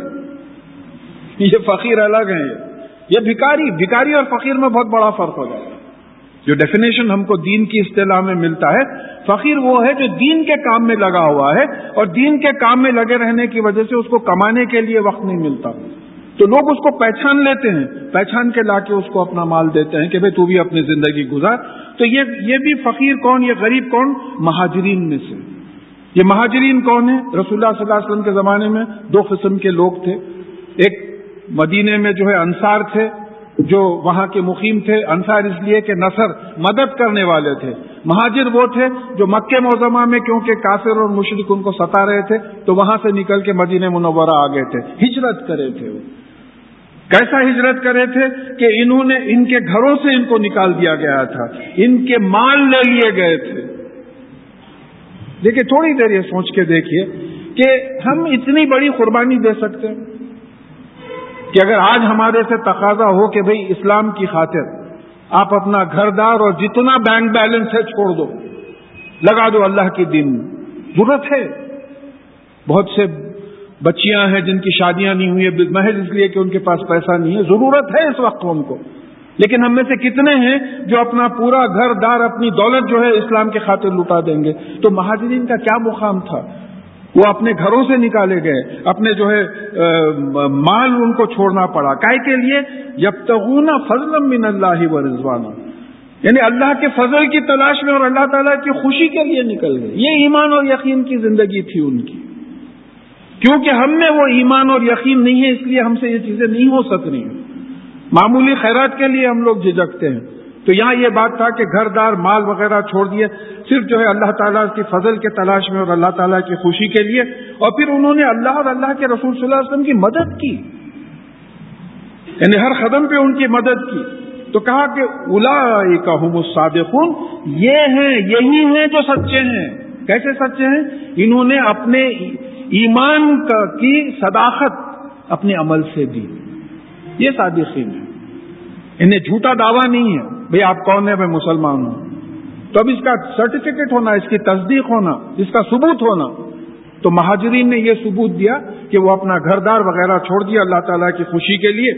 یہ فقیر الگ ہیں، یہ بھکاری اور فقیر میں بہت بڑا فرق ہو جائے گا۔ جو ڈیفینیشن ہم کو دین کی اصطلاح میں ملتا ہے، فقیر وہ ہے جو دین کے کام میں لگا ہوا ہے اور دین کے کام میں لگے رہنے کی وجہ سے اس کو کمانے کے لیے وقت نہیں ملتا، تو لوگ اس کو پہچان لیتے ہیں، پہچان کے لا کے اس کو اپنا مال دیتے ہیں کہ بھئی تو بھی اپنی زندگی گزار۔ تو یہ بھی فقیر کون، یہ غریب کون؟ مہاجرین میں سے۔ یہ مہاجرین کون ہیں؟ رسول اللہ صلی اللہ علیہ وسلم کے زمانے میں دو قسم کے لوگ تھے۔ ایک مدینے میں جو ہے انصار تھے، جو وہاں کے مقیم تھے۔ انصار اس لیے کہ نصر، مدد کرنے والے تھے۔ مہاجر وہ تھے جو مکہ معظمہ میں کیونکہ کافر اور مشرک ان کو ستا رہے تھے تو وہاں سے نکل کے مدینہ منورہ آ گئے تھے، ہجرت کرے تھے۔ وہ کیسا ہجرت کرے تھے کہ انہوں نے ان کے گھروں سے ان کو نکال دیا گیا تھا، ان کے مال لے لیے گئے تھے۔ دیکھیے تھوڑی دیر یہ سوچ کے دیکھیے کہ ہم اتنی بڑی قربانی دے سکتے ہیں کہ اگر آج ہمارے سے تقاضا ہو کہ بھئی اسلام کی خاطر آپ اپنا گھر دار اور جتنا بینک بیلنس ہے چھوڑ دو، لگا دو اللہ کے دین میں۔ ضرورت ہے، بہت سے بچیاں ہیں جن کی شادیاں نہیں ہوئی ہیں محض اس لیے کہ ان کے پاس پیسہ نہیں ہے، ضرورت ہے اس وقت ان کو، لیکن ہم میں سے کتنے ہیں جو اپنا پورا گھر دار، اپنی دولت جو ہے اسلام کی خاطر لٹا دیں گے؟ تو مہاجرین کا کیا مقام تھا؟ وہ اپنے گھروں سے نکالے گئے، اپنے جو ہے مال ان کو چھوڑنا پڑا، کائے کے لیے؟ یبتغون فضلا من اللہ ورضوانا، یعنی اللہ کے فضل کی تلاش میں اور اللہ تعالیٰ کی خوشی کے لیے نکل گئے۔ یہ ایمان اور یقین کی زندگی تھی ان کی۔ کیونکہ ہم میں وہ ایمان اور یقین نہیں ہے اس لیے ہم سے یہ چیزیں نہیں ہو سک رہی ہیں۔ معمولی خیرات کے لیے ہم لوگ جھجکتے ہیں۔ تو یہاں یہ بات تھا کہ گھر دار، مال وغیرہ چھوڑ دیے، صرف جو ہے اللہ تعالیٰ کی فضل کے تلاش میں اور اللہ تعالیٰ کی خوشی کے لیے، اور پھر انہوں نے اللہ اور اللہ کے رسول صلی اللہ علیہ وسلم کی مدد کی، یعنی ہر قدم پہ ان کی مدد کی۔ تو کہا کہ اولئک ھم الصادقون، یہ ہیں، یہی ہیں جو سچے ہیں۔ کیسے سچے ہیں؟ انہوں نے اپنے ایمان کی صداقت اپنے عمل سے دی. یہ صادقین ہے. انہیں جھوٹا دعویٰ نہیں ہے بھئی آپ کون ہیں؟ میں مسلمان ہوں. تو اب اس کا سرٹیفکیٹ ہونا، اس کی تصدیق ہونا، اس کا ثبوت ہونا. تو مہاجرین نے یہ ثبوت دیا کہ وہ اپنا گھر دار وغیرہ چھوڑ دیا اللہ تعالیٰ کی خوشی کے لیے.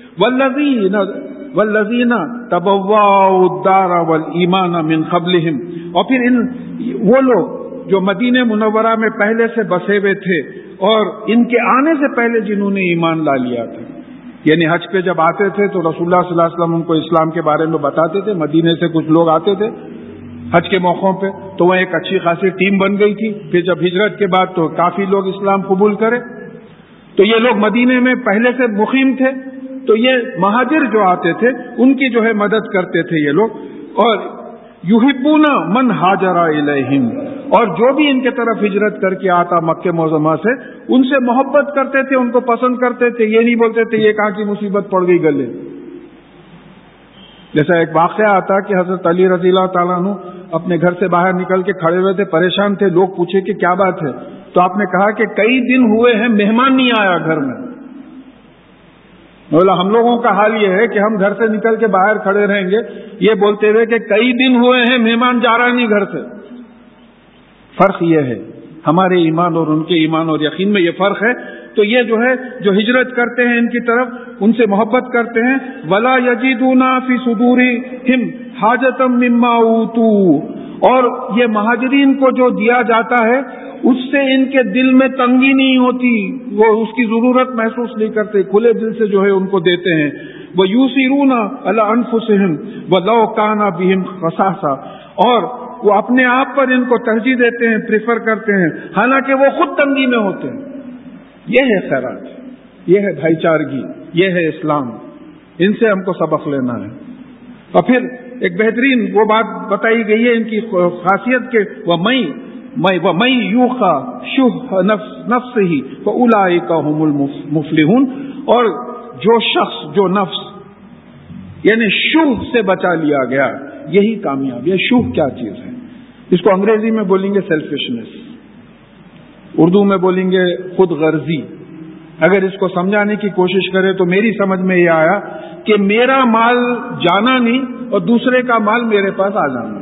والذین تبوأوا الدار والایمان من قبلہم، اور پھر وہ لوگ جو مدینہ منورہ میں پہلے سے بسے ہوئے تھے اور ان کے آنے سے پہلے جنہوں نے ایمان لا لیا تھا، یعنی حج پہ جب آتے تھے تو رسول اللہ صلی اللہ علیہ وسلم ان کو اسلام کے بارے میں بتاتے تھے. مدینے سے کچھ لوگ آتے تھے حج کے موقعوں پہ، تو وہ ایک اچھی خاصی ٹیم بن گئی تھی. پھر جب ہجرت کے بعد تو کافی لوگ اسلام قبول کرے. تو یہ لوگ مدینے میں پہلے سے مقیم تھے، تو یہ مہاجر جو آتے تھے ان کی جو ہے مدد کرتے تھے یہ لوگ. اور یحبون من ہاجر الیہم، اور جو بھی ان کے طرف ہجرت کر کے آتا مکہ معظمہ سے ان سے محبت کرتے تھے، ان کو پسند کرتے تھے. یہ نہیں بولتے تھے یہ کہاں کی مصیبت پڑ گئی گلے. جیسا ایک واقعہ آتا کہ حضرت علی رضی اللہ تعالیٰ عنہ اپنے گھر سے باہر نکل کے کھڑے ہوئے تھے، پریشان تھے. لوگ پوچھے کہ کیا بات ہے؟ تو آپ نے کہا کہ کئی دن ہوئے ہیں مہمان نہیں آیا گھر میں. بولا ہم لوگوں کا حال یہ ہے کہ ہم گھر سے نکل کے باہر کھڑے رہیں گے یہ بولتے ہوئے کہ کئی دن ہوئے ہیں مہمان جا رہا نہیں گھر سے. فرق یہ ہے ہمارے ایمان اور ان کے ایمان اور یقین میں یہ فرق ہے. تو یہ جو ہے جو ہجرت کرتے ہیں ان کی طرف، ان سے محبت کرتے ہیں. ولا یجدون فی صدورہم حاجۃ مما اوتوا، اور یہ مہاجرین کو جو دیا جاتا ہے اس سے ان کے دل میں تنگی نہیں ہوتی، وہ اس کی ضرورت محسوس نہیں کرتے، کھلے دل سے جو ہے ان کو دیتے ہیں. وَيُؤْثِرُونَ عَلَىٰ أَنفُسِهِمْ وَلَوْ كَانَ بِهِمْ خَصَاصَةٌ، اور وہ اپنے آپ پر ان کو ترجیح دیتے ہیں، پریفر کرتے ہیں حالانکہ وہ خود تنگی میں ہوتے ہیں. یہ ہے خیرات، یہ ہے بھائی چارگی، یہ ہے اسلام. ان سے ہم کو سبق لینا ہے. اور پھر ایک بہترین وہ بات بتائی گئی ہے ان کی خاصیت کے وَمَن یُوقَ شُحَّ نَفْسِهِ فَأُولَٰئِکَ هُمُ الْمُفْلِحُونَ، اور جو شخص جو نفس یعنی شوہ سے بچا لیا گیا یہی کامیاب. یہ شوہ کیا چیز ہے؟ اس کو انگریزی میں بولیں گے سیلفشنس، اردو میں بولیں گے خود غرضی. اگر اس کو سمجھانے کی کوشش کرے تو میری سمجھ میں یہ آیا کہ میرا مال جانا نہیں اور دوسرے کا مال میرے پاس آ جانا.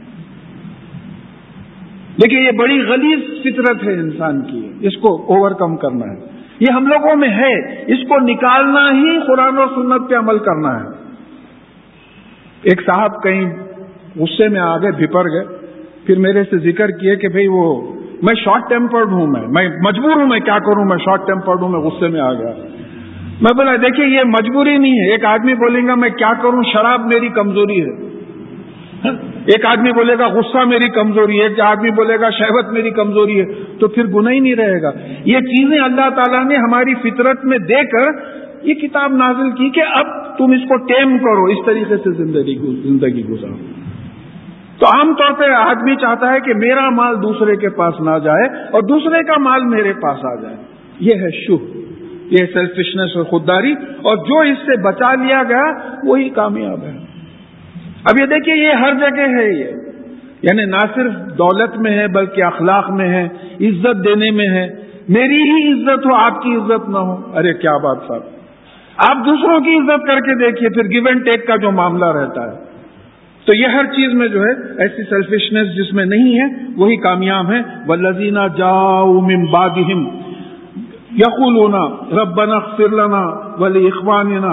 دیکھیے یہ بڑی غلیظ فطرت ہے انسان کی، اس کو اوور کم کرنا ہے. یہ ہم لوگوں میں ہے، اس کو نکالنا ہی قرآن اور سنت پہ عمل کرنا ہے. ایک صاحب کہیں غصے میں آ گئے، بھپر گئے، پھر میرے سے ذکر کیے کہ بھئی وہ میں شارٹ ٹیمپرڈ ہوں، میں مجبور ہوں، میں کیا کروں، میں شارٹ ٹیمپرڈ ہوں، میں غصے میں آ گیا. میں بولا دیکھیے یہ مجبوری نہیں ہے. ایک آدمی بولے گا میں کیا کروں، شراب میری کمزوری ہے. ایک آدمی بولے گا غصہ میری کمزوری ہے، ایک آدمی بولے گا شہوت میری کمزوری ہے. تو پھر گناہ ہی نہیں رہے گا. یہ چیزیں اللہ تعالیٰ نے ہماری فطرت میں دے کر یہ کتاب نازل کی کہ اب تم اس کو ٹیم کرو، اس طریقے سے زندگی گزارو. تو عام طور پہ آدمی چاہتا ہے کہ میرا مال دوسرے کے پاس نہ جائے اور دوسرے کا مال میرے پاس آ جائے. یہ ہے شوہ، یہ سیلفشنس اور خودداری. اور جو اس سے بچا لیا گیا وہی کامیاب ہے. اب یہ دیکھیے یہ ہر جگہ ہے، یہ یعنی نہ صرف دولت میں ہے بلکہ اخلاق میں ہے، عزت دینے میں ہے. میری ہی عزت ہو آپ کی عزت نہ ہو، ارے کیا بات صاحب. آپ دوسروں کی عزت کر کے دیکھیے، پھر گیو اینڈ ٹیک کا جو معاملہ رہتا ہے. تو یہ ہر چیز میں جو ہے ایسی سیلفشنس جس میں نہیں ہے وہی کامیاب ہے. والذین جاؤوا من بعدہم یقولون ربنا اغفر لنا ولاخواننا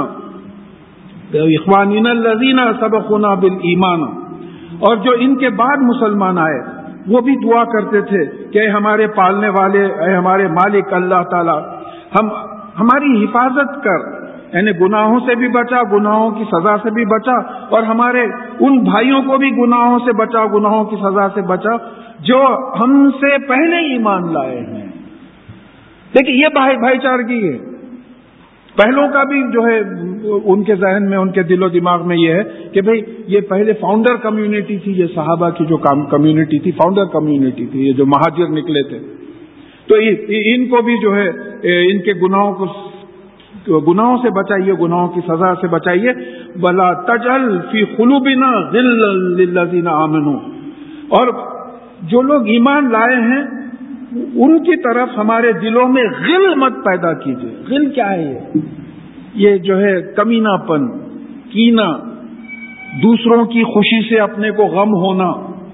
الذین سبقونا بالایمان، اور جو ان کے بعد مسلمان آئے وہ بھی دعا کرتے تھے کہ اے ہمارے پالنے والے، اے ہمارے مالک اللہ تعالی، ہماری حفاظت کر، یعنی گناہوں سے بھی بچا، گناہوں کی سزا سے بھی بچا، اور ہمارے ان بھائیوں کو بھی گناہوں سے بچا، گناہوں کی سزا سے بچا جو ہم سے پہلے ایمان لائے ہیں. دیکھیے یہ بھائی چارگی ہے. پہلوں کا بھی جو ہے ان کے ذہن میں، ان کے دل و دماغ میں یہ ہے کہ بھئی یہ پہلے فاؤنڈر کمیونٹی تھی، یہ صحابہ کی جو کمیونٹی تھی، فاؤنڈر کمیونٹی تھی، یہ جو مہاجر نکلے تھے. تو ان کو بھی جو ہے ان کے گناہوں سے بچائیے، گناہوں کی سزا سے بچائیے. وَلَا تَجْعَلْ فِي قُلُوبِنَا غِلًّا لِلَّذِينَ آمَنُوا، اور جو لوگ ایمان لائے ہیں ان کی طرف ہمارے دلوں میں غل مت پیدا کیجیے. غل کیا ہے؟ یہ جو ہے کمینہ پن، کینہ، دوسروں کی خوشی سے اپنے کو غم ہونا،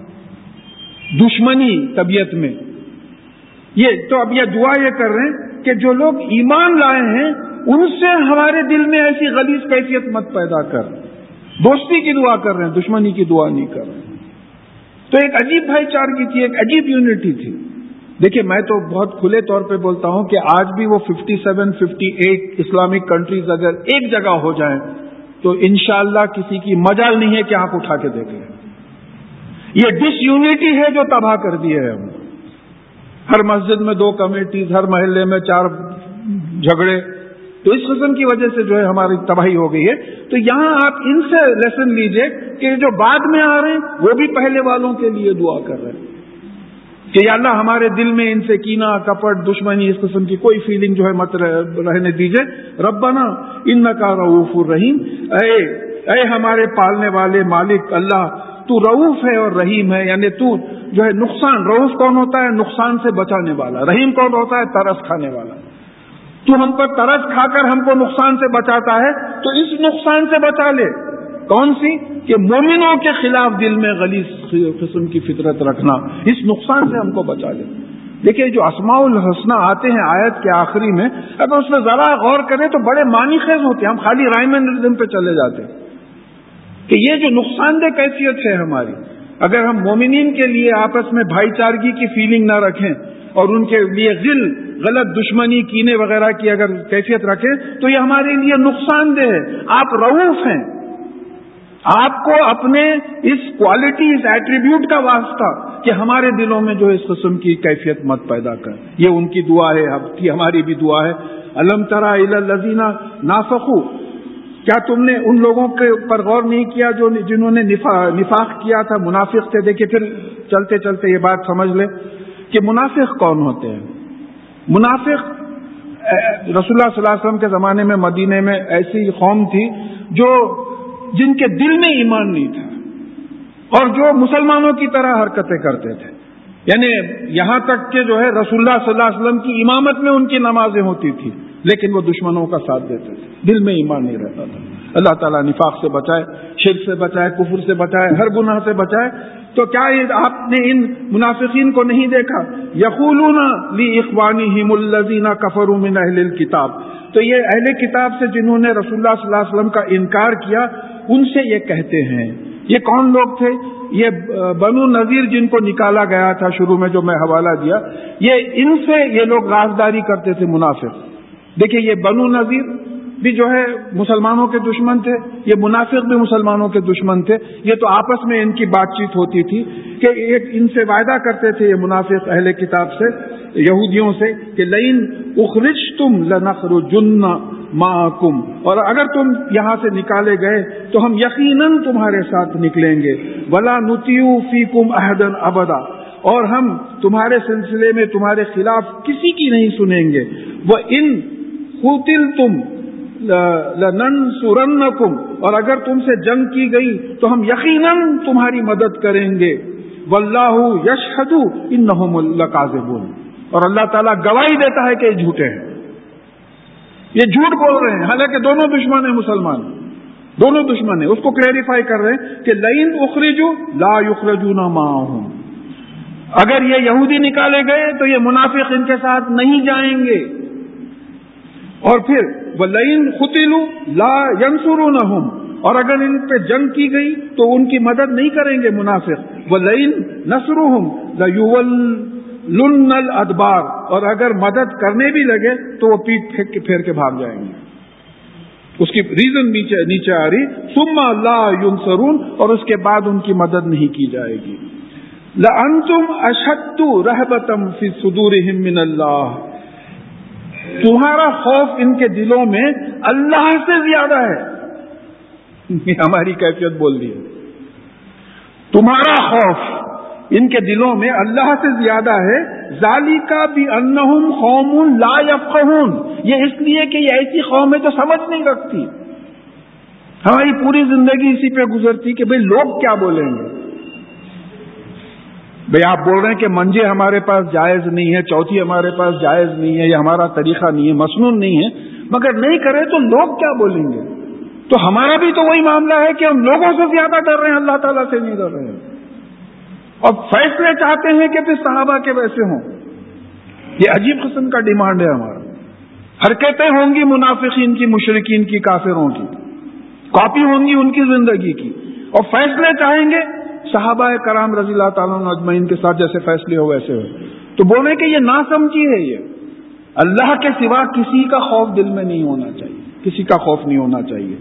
دشمنی طبیعت میں. یہ تو اب یہ دعا یہ کر رہے ہیں کہ جو لوگ ایمان لائے ہیں ان سے ہمارے دل میں ایسی غلیظ کیفیت مت پیدا کر. دوستی کی دعا کر رہے ہیں، دشمنی کی دعا نہیں کر رہے ہیں. تو ایک عجیب بھائی چارگی تھی، ایک عجیب یونٹی تھی. دیکھیے میں تو بہت کھلے طور پہ بولتا ہوں کہ آج بھی وہ 57-58 اسلامک کنٹریز اگر ایک جگہ ہو جائیں تو انشاءاللہ کسی کی مجال نہیں ہے کہ آنکھ اٹھا کے دیکھ لیں. یہ ڈس یونٹی ہے جو تباہ کر دی ہے ہم. ہر مسجد میں 2 کمیٹیز، ہر محلے میں 4 جھگڑے. تو اس قسم کی وجہ سے جو ہے ہماری تباہی ہو گئی ہے. تو یہاں آپ ان سے لیسن لیجئے کہ جو بعد میں آ رہے ہیں وہ بھی پہلے والوں کے لیے دعا کر رہے ہیں کہ یا اللہ ہمارے دل میں ان سے کینہ، کپٹ، دشمنی، اس قسم کی کوئی فیلنگ جو ہے مت رہنے دیجئے. ربنا انکا رؤوف الرحیم، اے ہمارے پالنے والے مالک اللہ، تو رؤوف ہے اور رحیم ہے. یعنی تو جو ہے نقصان، رؤوف کون ہوتا ہے؟ نقصان سے بچانے والا. رحیم کون ہوتا ہے؟ ترس کھانے والا. تو ہم پر ترس کھا کر ہم کو نقصان سے بچاتا ہے تو اس نقصان سے بچا لے. کون سی؟ کہ مومنوں کے خلاف دل میں غلیظ قسم کی فطرت رکھنا، اس نقصان سے ہم کو بچا لے. دیکھیے جو اسماء الحسنہ آتے ہیں آیت کے آخری میں، اگر اس میں ذرا غور کریں تو بڑے معنی خیز ہوتے ہیں. ہم خالی رائم اینڈ ریزم پہ چلے جاتے ہیں کہ یہ جو نقصان دہ کیفیت ہے ہماری، اگر ہم مومنین کے لیے آپس میں بھائی چارگی کی فیلنگ نہ رکھیں اور ان کے لیے غلط دشمنی، کینے وغیرہ کی اگر کیفیت رکھیں تو یہ ہمارے لیے نقصان دہ ہے. آپ رؤوف ہیں، آپ کو اپنے اس کوالٹی، اس ایٹریبیوٹ کا واسطہ کہ ہمارے دلوں میں جو اس قسم کی کیفیت مت پیدا کر. یہ ان کی دعا ہے، ہماری بھی دعا ہے. الم تری الی الذین نافقوا، کیا تم نے ان لوگوں کے پر غور نہیں کیا جنہوں نے نفاق کیا تھا، منافق تھے؟ دیکھیے پھر چلتے چلتے یہ بات سمجھ لیں کہ منافق کون ہوتے ہیں. منافق رسول اللہ صلی اللہ علیہ وسلم کے زمانے میں مدینے میں ایسی قوم تھی جن کے دل میں ایمان نہیں تھا اور جو مسلمانوں کی طرح حرکتیں کرتے تھے. یعنی یہاں تک کہ جو ہے رسول اللہ صلی اللہ علیہ وسلم کی امامت میں ان کی نمازیں ہوتی تھی لیکن وہ دشمنوں کا ساتھ دیتے تھے، دل میں ایمان نہیں رہتا تھا. اللہ تعالیٰ نفاق سے بچائے، شرک سے بچائے، کفر سے بچائے، ہر گناہ سے بچائے. تو کیا آپ نے ان منافقین کو نہیں دیکھا؟ یقولون لاخوانہم الذین کفروا من اہل الکتاب. تو یہ اہل کتاب سے جنہوں نے رسول اللہ صلی اللہ علیہ وسلم کا انکار کیا ان سے یہ کہتے ہیں. یہ کون لوگ تھے؟ یہ بنو نذیر جن کو نکالا گیا تھا شروع میں جو میں حوالہ دیا، ان سے یہ لوگ رازداری کرتے تھے منافق. دیکھیے یہ بنو نذیر بھی جو ہے مسلمانوں کے دشمن تھے، یہ منافق بھی مسلمانوں کے دشمن تھے. یہ تو آپس میں ان کی بات چیت ہوتی تھی کہ ایک ان سے وعدہ کرتے تھے یہ منافق اہل کتاب سے، یہودیوں سے کہ لئن اخرجتم لنخرجن معکم، اور اگر تم یہاں سے نکالے گئے تو ہم یقیناً تمہارے ساتھ نکلیں گے. ولا نطیع فیکم عہدا ابدا، اور ہم تمہارے سلسلے میں تمہارے خلاف کسی کی نہیں سنیں گے. وَإِن قُتِلْتُمْ لَنَنْصُرَنَّكُمْ، اور اگر تم سے جنگ کی گئی تو ہم یقیناً تمہاری مدد کریں گے. وَاللَّهُ يَشْهَدُ إِنَّهُمْ لَكَاذِبُونَ، اور اللہ تعالیٰ گواہی دیتا ہے کہ یہ جھوٹے ہیں، یہ جھوٹ بول رہے ہیں. حالانکہ دونوں دشمن ہیں، مسلمان دونوں دشمن ہیں. اس کو کلیریفائی کر رہے ہیں کہ لئن اخرجوا لا يخرجون معهم، اگر یہ یہودی نکالے گئے تو یہ منافق ان کے ساتھ نہیں جائیں گے. اور پھر وَلَئِن قُتِلُوا لَا يَنْصُرُونَهُمْ، اور اگر ان پہ جنگ کی گئی تو ان کی مدد نہیں کریں گے منافق. وَلَئِن نَصْرُهُمْ لَيُوَلُّنَّ الْأَدْبَارَ، اور اگر مدد کرنے بھی لگے تو وہ پیٹ پھیر کے بھاگ جائیں گے. اس کی ریزن نیچے آ رہی ثُمَّ لَا يُنْصَرُونَ، اور اس کے بعد ان کی مدد نہیں کی جائے گی. لَأَنْتُمْ أَشَدُّ رَهْبَةً فِي صُدُورِهِمْ مِنَ اللَّهِ، تمہارا خوف ان کے دلوں میں اللہ سے زیادہ ہے. ہماری کیفیت بول دی ہے، تمہارا خوف ان کے دلوں میں اللہ سے زیادہ ہے. ذالک بأنہم قوم لا یفقہون، یہ اس لیے کہ یہ ایسی قوم ہے جو سمجھ نہیں رکھتی. ہماری پوری زندگی اسی پہ گزرتی کہ بھئی لوگ کیا بولیں گے. بھئی آپ بول رہے ہیں کہ منجے ہمارے پاس جائز نہیں ہے، چوتھی ہمارے پاس جائز نہیں ہے، یہ ہمارا طریقہ نہیں ہے، مسنون نہیں ہے، مگر نہیں کرے تو لوگ کیا بولیں گے؟ تو ہمارا بھی تو وہی معاملہ ہے کہ ہم لوگوں سے زیادہ ڈر رہے ہیں، اللہ تعالیٰ سے نہیں ڈر رہے ہیں، اور فیصلے چاہتے ہیں کہ پھر صحابہ کے ویسے ہوں. یہ عجیب قسم کا ڈیمانڈ ہے ہمارا. حرکتیں ہوں گی منافقین کی، مشرکین کی، کافروں کی، کاپی ہوں گی ان کی زندگی کی، اور فیصلے چاہیں گے صحابہ کرام رضی اللہ تعالیٰ عنہ اجمعین کے ساتھ جیسے فیصلے ہو ویسے ہو. تو بولے کہ یہ ناسمجھی ہے، یہ اللہ کے سوا کسی کا خوف دل میں نہیں ہونا چاہیے، کسی کا خوف نہیں ہونا چاہیے.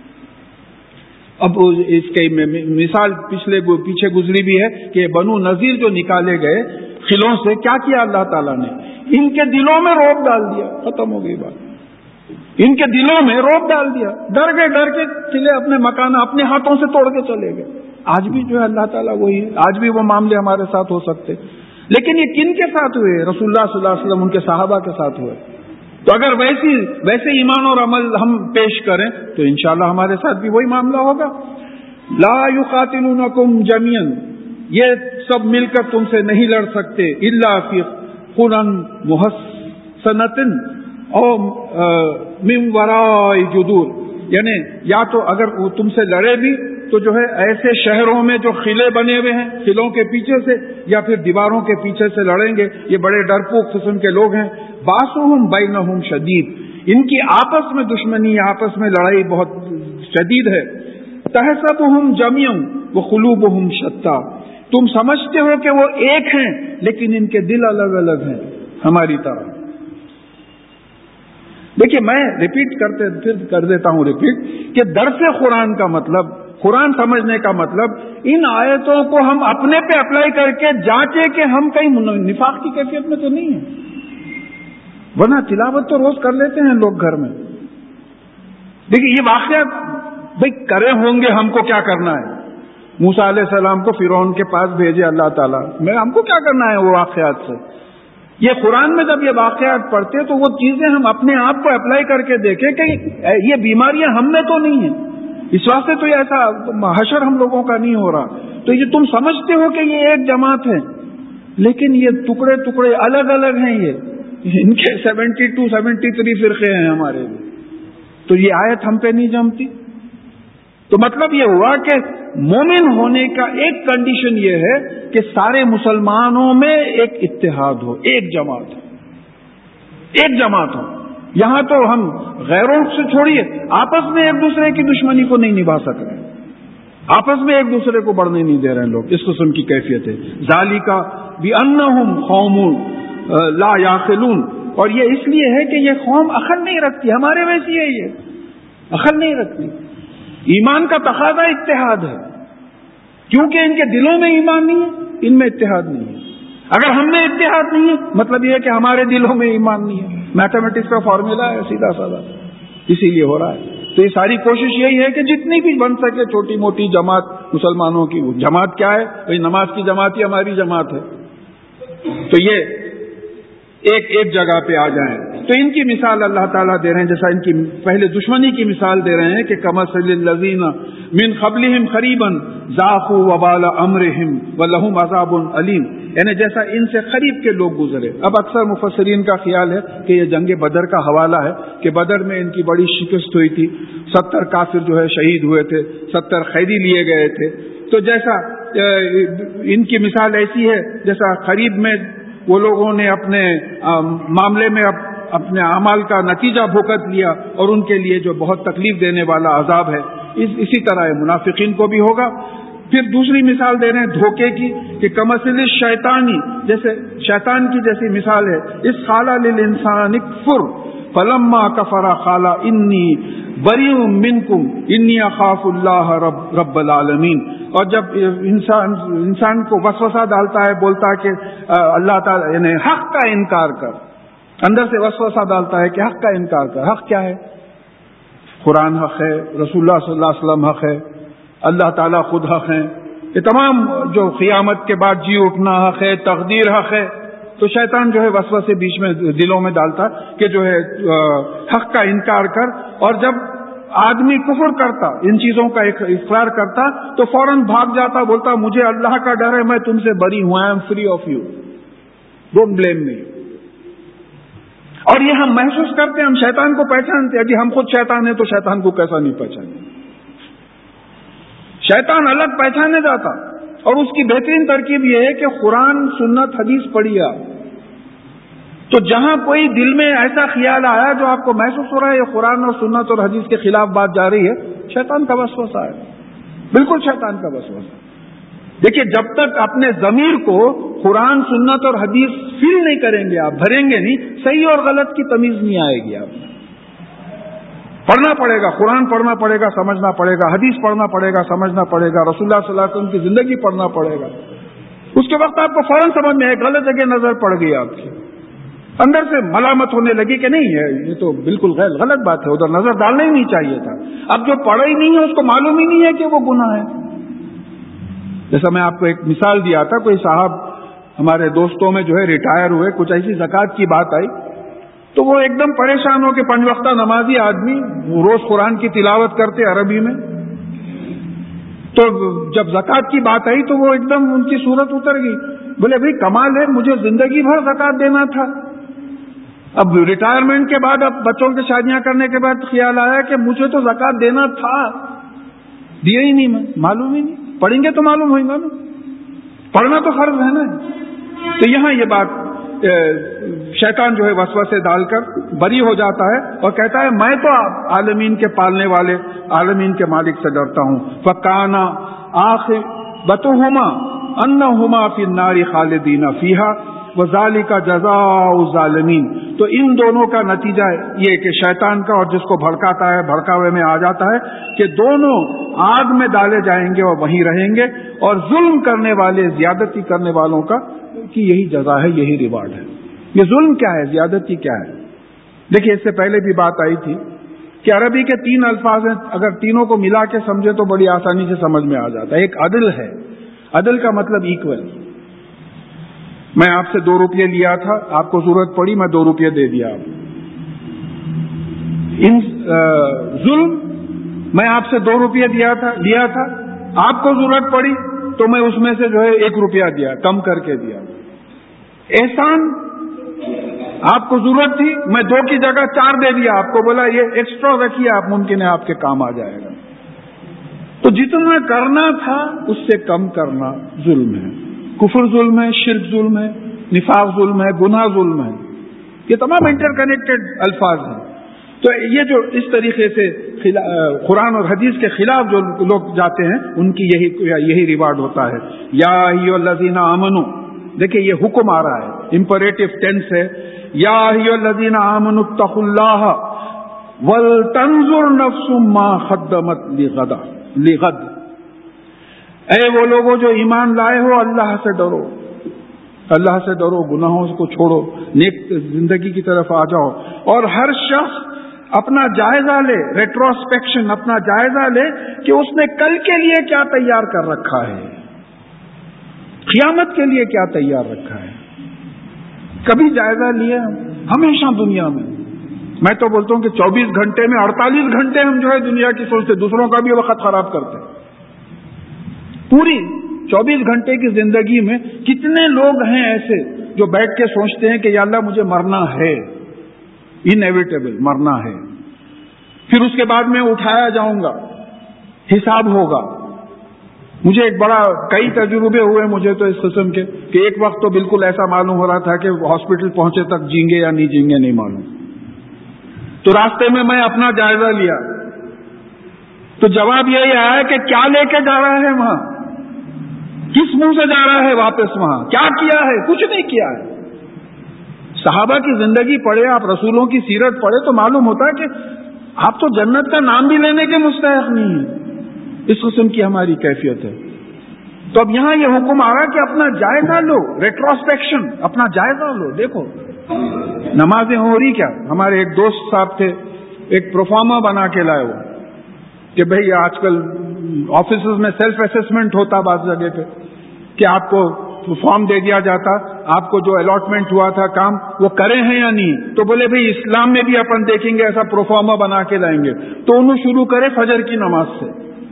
اب اس کی مثال پیچھے گزری بھی ہے کہ بنو نذیر جو نکالے گئے قلعوں سے، کیا کیا اللہ تعالیٰ نے؟ ان کے دلوں میں رعب ڈال دیا. ختم ہو گئی بات. ان کے دلوں میں رعب ڈال دیا، ڈر کے قلعے اپنے مکان اپنے ہاتھوں سے توڑ کے چلے گئے. آج بھی جو ہے اللہ تعالیٰ وہی ہے، آج بھی وہ معاملے ہمارے ساتھ ہو سکتے. لیکن یہ کن کے ساتھ ہوئے؟ رسول اللہ صلی اللہ علیہ وسلم ان کے صحابہ کے ساتھ ہوئے. تو اگر ویسے ایمان اور عمل ہم پیش کریں تو انشاءاللہ ہمارے ساتھ بھی وہی معاملہ ہوگا. لا یقاتلونکم جميعا، یہ سب مل کر تم سے نہیں لڑ سکتے، الا فی قرى محصنۃ او من وراء جدور، یعنی یا تو اگر وہ تم سے لڑے بھی تو جو ہے ایسے شہروں میں جو قلعے بنے ہوئے ہیں، قلعوں کے پیچھے سے یا پھر دیواروں کے پیچھے سے لڑیں گے. یہ بڑے ڈرپوک قسم کے لوگ ہیں. باسہم بینہم شدید، ان کی آپس میں دشمنی، آپس میں لڑائی بہت شدید ہے. تحسبہم جمیعا وقلوبہم شتیٰ، تم سمجھتے ہو کہ وہ ایک ہیں لیکن ان کے دل الگ الگ ہیں ہماری طرح. دیکھیے میں پھر کر دیتا ہوں ریپیٹ کہ درس قرآن کا مطلب، قرآن سمجھنے کا مطلب ان آیتوں کو ہم اپنے پہ اپلائی کر کے جانچے کہ ہم کہیں نفاق کی کیفیت میں تو نہیں ہیں، ورنہ تلاوت تو روز کر لیتے ہیں لوگ گھر میں. دیکھیے یہ واقعات بھئی کرے ہوں گے، ہم کو کیا کرنا ہے؟ موسیٰ علیہ السلام کو فرعون کے پاس بھیجے اللہ تعالیٰ، ہم کو کیا کرنا ہے وہ واقعات سے؟ یہ قرآن میں جب یہ واقعات پڑھتے تو وہ چیزیں ہم اپنے آپ کو اپلائی کر کے دیکھیں کہ یہ بیماریاں ہم میں تو نہیں ہیں. اس واسطے تو یہ ایسا حشر ہم لوگوں کا نہیں ہو رہا. تو یہ تم سمجھتے ہو کہ یہ ایک جماعت ہے لیکن یہ ٹکڑے ٹکڑے الگ الگ ہیں. یہ ان کے 72 73 فرقے ہیں ہمارے بھی. تو یہ آیت ہم پہ نہیں جمتی. تو مطلب یہ ہوا کہ مومن ہونے کا ایک کنڈیشن یہ ہے کہ سارے مسلمانوں میں ایک اتحاد ہو، ایک جماعت ہو، ایک جماعت ہو. یہاں تو ہم غیروں سے چھوڑیے، آپس میں ایک دوسرے کی دشمنی کو نہیں نبھا سک رہے، آپس میں ایک دوسرے کو بڑھنے نہیں دے رہے لوگ. اس قسم کی کیفیت ہے. ذالک بانہم قوم لا یعقلون، اور یہ اس لیے ہے کہ یہ قوم عقل نہیں رکھتی، ہمارے ویسی ہے، یہ عقل نہیں رکھتی. ایمان کا تقاضا اتحاد ہے، کیونکہ ان کے دلوں میں ایمان نہیں ہے، ان میں اتحاد نہیں ہے. اگر ہم میں اتحاد نہیں ہے مطلب یہ ہے کہ ہمارے دلوں میں ایمان نہیں ہے. میتھمیٹکس کا فارمولا ہے سیدھا سادہ، اسی لیے ہو رہا ہے. تو یہ ساری کوشش یہی ہے کہ جتنی بھی بن سکے چھوٹی موٹی جماعت مسلمانوں کی. جماعت کیا ہے بھائی؟ نماز کی جماعت ہی ہماری جماعت ہے. تو یہ ایک جگہ پہ آ جائیں. تو ان کی مثال اللہ تعالیٰ دے رہے ہیں، جیسا ان کی پہلے دشمنی کی مثال دے رہے ہیں کہ کمثل الذین من قبلہم قریبا ذاقوا وبال امرہم ولہم عذاب علیم، یعنی جیسا ان سے قریب کے لوگ گزرے. اب اکثر مفسرین کا خیال ہے کہ یہ جنگ بدر کا حوالہ ہے کہ بدر میں ان کی بڑی شکست ہوئی تھی، 70 کافر جو ہے شہید ہوئے تھے، 70 قیدی لیے گئے تھے. تو جیسا ان کی مثال ایسی ہے جیسا قریب میں وہ لوگوں نے اپنے معاملے میں اپنے اعمال کا نتیجہ بھگت لیا اور ان کے لیے جو بہت تکلیف دینے والا عذاب ہے، اسی طرح منافقین کو بھی ہوگا. پھر دوسری مثال دے رہے ہیں دھوکے کی کہ کمثل الشیطانی، جیسے شیطان کی جیسی مثال ہے. اس قال للانسان اکفر فلما کفر قال انی بریء منکم انی اخاف اللہ رب العالمین. اور جب انسان کو وسوسہ ڈالتا ہے، بولتا ہے کہ اللہ تعالیٰ یعنی حق کا انکار کر، اندر سے وسوسہ ڈالتا ہے کہ حق کا انکار کر. حق کیا ہے؟ قرآن حق ہے، رسول اللہ صلی اللہ علیہ وسلم حق ہے، اللہ تعالیٰ خود حق ہیں. یہ تمام جو قیامت کے بعد جی اٹھنا حق ہے، تقدیر حق ہے. تو شیطان جو ہے وسوسے بیچ میں دلوں میں ڈالتا کہ جو ہے حق کا انکار کر. اور جب آدمی کفر کرتا، ان چیزوں کا اقرار کرتا، تو فوراً بھاگ جاتا، بولتا مجھے اللہ کا ڈر ہے، میں تم سے بری ہوں، I am free of you, don't blame me. اور یہ ہم محسوس کرتے ہیں، ہم شیطان کو پہچانتے ہیں، ہم خود شیطان ہیں تو شیطان کو کیسا نہیں پہچانے؟ شیطان الگ پہچانے جاتا، اور اس کی بہترین ترکیب یہ ہے کہ قرآن سنت حدیث پڑھیے آپ، تو جہاں کوئی دل میں ایسا خیال آیا جو آپ کو محسوس ہو رہا ہے یہ قرآن اور سنت اور حدیث کے خلاف بات جا رہی ہے، شیطان کا وسوسہ ہے، بالکل شیطان کا وسوسہ۔ دیکھیے جب تک اپنے ضمیر کو قرآن سنت اور حدیث فیل نہیں کریں گے آپ، بھریں گے نہیں، صحیح اور غلط کی تمیز نہیں آئے گی آپ۔ پڑھنا پڑے گا، قرآن پڑھنا پڑے گا، سمجھنا پڑے گا، حدیث پڑھنا پڑے گا، سمجھنا پڑے گا، رسول اللہ صلی اللہ علیہ وسلم کی زندگی پڑھنا پڑے گا۔ اس کے وقت آپ کو فوراً سمجھ میں آئے، غلط جگہ نظر پڑ گئی آپ کی، اندر سے ملامت ہونے لگی کہ نہیں ہے یہ تو بالکل غلط بات ہے، ادھر نظر ڈالنا ہی نہیں چاہیے تھا۔ اب جو پڑھا ہی نہیں ہے اس کو معلوم ہی نہیں ہے کہ وہ گناہ ہے۔ جیسا میں آپ کو ایک مثال دیا تھا، کوئی صاحب ہمارے دوستوں میں جو ہے ریٹائر ہوئے، کچھ ایسی زکوٰۃ کی بات آئی تو وہ ایک دم پریشان ہو کے، 5 وقتہ نمازی آدمی، وہ روز قرآن کی تلاوت کرتے عربی میں، تو جب زکوٰۃ کی بات آئی تو وہ ایک دم ان کی صورت اتر گئی، بولے بھائی کمال ہے، مجھے زندگی بھر زکوٰۃ دینا تھا، اب ریٹائرمنٹ کے بعد، اب بچوں کی شادیاں کرنے کے بعد خیال آیا کہ مجھے تو زکوٰۃ دینا تھا، دیا ہی نہیں، میں معلوم ہی نہیں، پڑھیں گے تو معلوم ہوئے گا نا، پڑھنا تو فرض ہے نا۔ تو یہاں یہ بات شیطان جو ہے وسوسے ڈال کر بری ہو جاتا ہے اور کہتا ہے میں تو عالمین کے پالنے والے، عالمین کے مالک سے ڈرتا ہوں۔ فَكَانَ عَاقِبَتُهُمَا أَنَّهُمَا فِي النَّارِ خَالِدِينَ فِيهَا وَذَلِكَ جَزَاءُ الظَّالِمِينَ۔ تو ان دونوں کا نتیجہ یہ کہ شیطان کا اور جس کو بھڑکاتا ہے، بھڑکاوے میں آ جاتا ہے کہ دونوں آگ میں ڈالے جائیں گے اور وہیں رہیں گے، اور ظلم کرنے والے، زیادتی کرنے والوں کا کی یہی جزا ہے، یہی ریوارڈ ہے۔ یہ ظلم کیا ہے، زیادتی کیا ہے؟ دیکھیے اس سے پہلے بھی بات آئی تھی کہ عربی کے 3 الفاظ ہیں، اگر تینوں کو ملا کے سمجھے تو بڑی آسانی سے سمجھ میں آ جاتا ہے۔ ایک عدل ہے، عدل کا مطلب ایکول، میں آپ سے 2 روپے لیا تھا، آپ کو ضرورت پڑی میں 2 روپے دے دیا آپ۔ ظلم، میں آپ سے 2 روپے لیا تھا، آپ کو ضرورت پڑی تو میں اس میں سے جو ہے 1 روپیہ دیا، کم کر کے دیا۔ احسان، آپ کو ضرورت تھی، میں 2 کی جگہ 4 دے دیا، آپ کو بولا یہ ایکسٹرا رکھیے، آپ ممکن ہے آپ کے کام آ جائے گا۔ تو جتنا کرنا تھا اس سے کم کرنا ظلم ہے۔ کفر ظلم ہے، شرک ظلم ہے، نفاق ظلم ہے، گناہ ظلم ہے، یہ تمام انٹر کنیکٹڈ الفاظ ہیں۔ تو یہ جو اس طریقے سے قرآن اور حدیث کے خلاف جو لوگ جاتے ہیں ان کی یہی ریوارڈ ہوتا ہے۔ یا ایھا الذین آمنوا، دیکھیں یہ حکم آ رہا ہے، امپریٹو ٹینس ہے، یا ایھا الذین آمنوا اتقوا اللہ ولتنظر نفس ما قدمت لغد۔ اے وہ لوگوں جو ایمان لائے ہو، اللہ سے ڈرو، اللہ سے ڈرو، گناہوں کو چھوڑو، نیک زندگی کی طرف آ جاؤ، اور ہر شخص اپنا جائزہ لے، ریٹروسپیکشن، اپنا جائزہ لے کہ اس نے کل کے لیے کیا تیار کر رکھا ہے، قیامت کے لیے کیا تیار رکھا ہے۔ کبھی جائزہ لیا ہمیشہ دنیا میں تو بولتا ہوں کہ 24 گھنٹے میں 48 گھنٹے ہم جو ہے دنیا کی سوچتے، دوسروں کا بھی وقت خراب کرتے۔ پوری 24 گھنٹے کی زندگی میں کتنے لوگ ہیں ایسے جو بیٹھ کے سوچتے ہیں کہ یا اللہ مجھے مرنا ہے، انیویٹیبل مرنا ہے، پھر اس کے بعد میں اٹھایا جاؤں گا، حساب ہوگا۔ مجھے ایک بڑا کئی تجربے ہوئے مجھے تو اس قسم کے کہ ایک وقت تو بالکل ایسا معلوم ہو رہا تھا کہ ہاسپٹل پہنچے تک جیں گے یا نہیں جیں گے نہیں معلوم۔ تو راستے میں اپنا جائزہ لیا تو جواب یہی آیا کہ کیا لے کے جا رہا ہے وہاں، کس منہ سے جا رہا ہے واپس وہاں، کیا کیا ہے، کچھ نہیں کیا ہے۔ صحابہ کی زندگی پڑھے آپ، رسولوں کی سیرت پڑھے تو معلوم ہوتا ہے کہ آپ تو جنت کا نام بھی لینے کے مستحق نہیں ہیں۔ اس قسم کی ہماری کیفیت ہے۔ تو اب یہاں یہ حکم آ رہا کہ اپنا جائزہ لو، ریٹروسپیکشن، اپنا جائزہ لو۔ دیکھو نمازیں ہو رہی کیا، ہمارے ایک دوست صاحب تھے، ایک پروفارما بنا کے لائے وہ کہ بھئی آج کل آفیسز میں سیلف اسیسمنٹ ہوتا بعض جگہ پہ کہ آپ کو فارم دے دیا جاتا، آپ کو جو الاٹمنٹ ہوا تھا کام وہ کرے ہیں یا نہیں، تو بولے بھئی اسلام میں بھی اپن دیکھیں گے، ایسا پروفارما بنا کے لائیں گے. تو انہوں شروع کرے فجر کی نماز سے.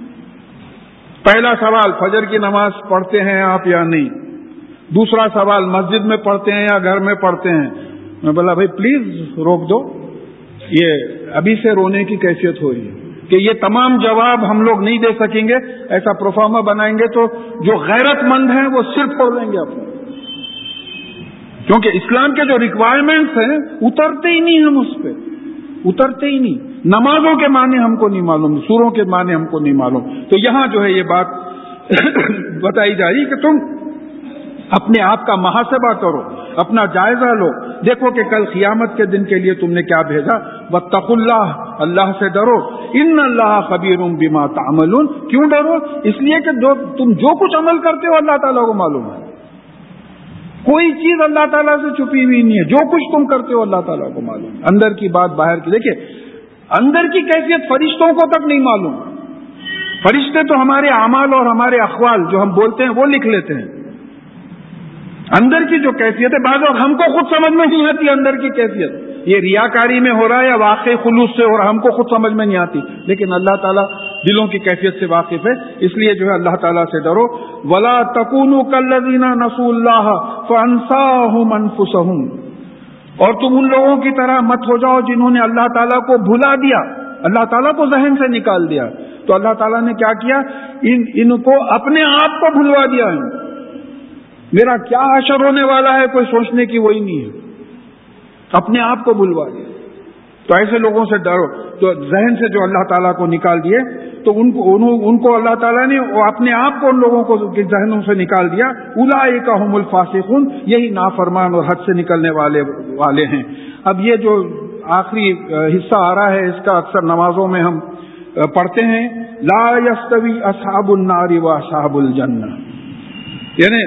پہلا سوال، فجر کی نماز پڑھتے ہیں آپ یا نہیں؟ دوسرا سوال، مسجد میں پڑھتے ہیں یا گھر میں پڑھتے ہیں؟ میں بولا بھائی پلیز روک دو، یہ ابھی سے رونے کی کیفیت ہو رہی ہے کہ یہ تمام جواب ہم لوگ نہیں دے سکیں گے. ایسا پروفارما بنائیں گے تو جو غیرت مند ہیں وہ صرف پڑھ لیں گے اپنے، کیونکہ اسلام کے جو ریکوائرمنٹس ہیں اترتے ہی نہیں، ہم اس پہ اترتے ہی نہیں. نمازوں کے معنی ہم کو نہیں معلوم، سوروں کے معنی ہم کو نہیں معلوم. تو یہاں جو ہے یہ بات بتائی جا رہی کہ تم اپنے آپ کا محاسبہ کرو، اپنا جائزہ لو، دیکھو کہ کل قیامت کے دن کے لیے تم نے کیا بھیجا. واتقوا اللہ، اللہ سے ڈرو. ان اللہ خبیر بما تعملون. کیوں ڈرو؟ اس لیے کہ تم جو کچھ عمل کرتے ہو اللہ تعالیٰ کو معلوم ہے. کوئی چیز اللہ تعالیٰ سے چھپی ہوئی نہیں ہے، جو کچھ تم کرتے ہو اللہ تعالیٰ کو معلوم ہے. اندر کی بات باہر کی، دیکھیے اندر کی کیفیت فرشتوں کو تک نہیں معلوم. فرشتے تو ہمارے اعمال اور ہمارے اقوال جو ہم بولتے ہیں وہ لکھ لیتے ہیں. اندر کی جو کیفیت ہے بعض وقت ہم کو خود سمجھ میں نہیں آتی. اندر کی کیفیت یہ ریاکاری میں ہو رہا ہے یا واقعی خلوص سے ہو رہا ہے، ہم کو خود سمجھ میں نہیں آتی، لیکن اللہ تعالیٰ دلوں کی کیفیت سے واقف ہے. اس لیے جو ہے اللہ تعالیٰ سے ڈرو. وَلَا تَكُونُوا كَالَّذِينَ نَسُوا اللَّهَ فَأَنسَاهُمْ أَنفُسَهُمْ. اور تم ان لوگوں کی طرح مت ہو جاؤ جنہوں نے اللہ تعالیٰ کو بھلا دیا، اللہ تعالیٰ کو ذہن سے نکال دیا. تو اللہ تعالیٰ نے کیا کیا؟ ان کو اپنے آپ کو بھلوا دیا ہے. میرا کیا حشر ہونے والا ہے کوئی سوچنے کی وہی نہیں ہے، اپنے آپ کو بھلوا دیا. تو ایسے لوگوں سے ڈرو. تو ذہن سے جو اللہ تعالیٰ کو نکال دیے تو ان کو اللہ تعالیٰ نے اپنے آپ کو ان لوگوں کو ذہنوں سے نکال دیا. اولئک هم الفاسقون، یہی نافرمان اور حد سے نکلنے والے ہیں. اب یہ جو آخری حصہ آ رہا ہے اس کا اکثر نمازوں میں ہم پڑھتے ہیں، لا یستوی اصحاب النار و اصحاب الجنہ، یعنی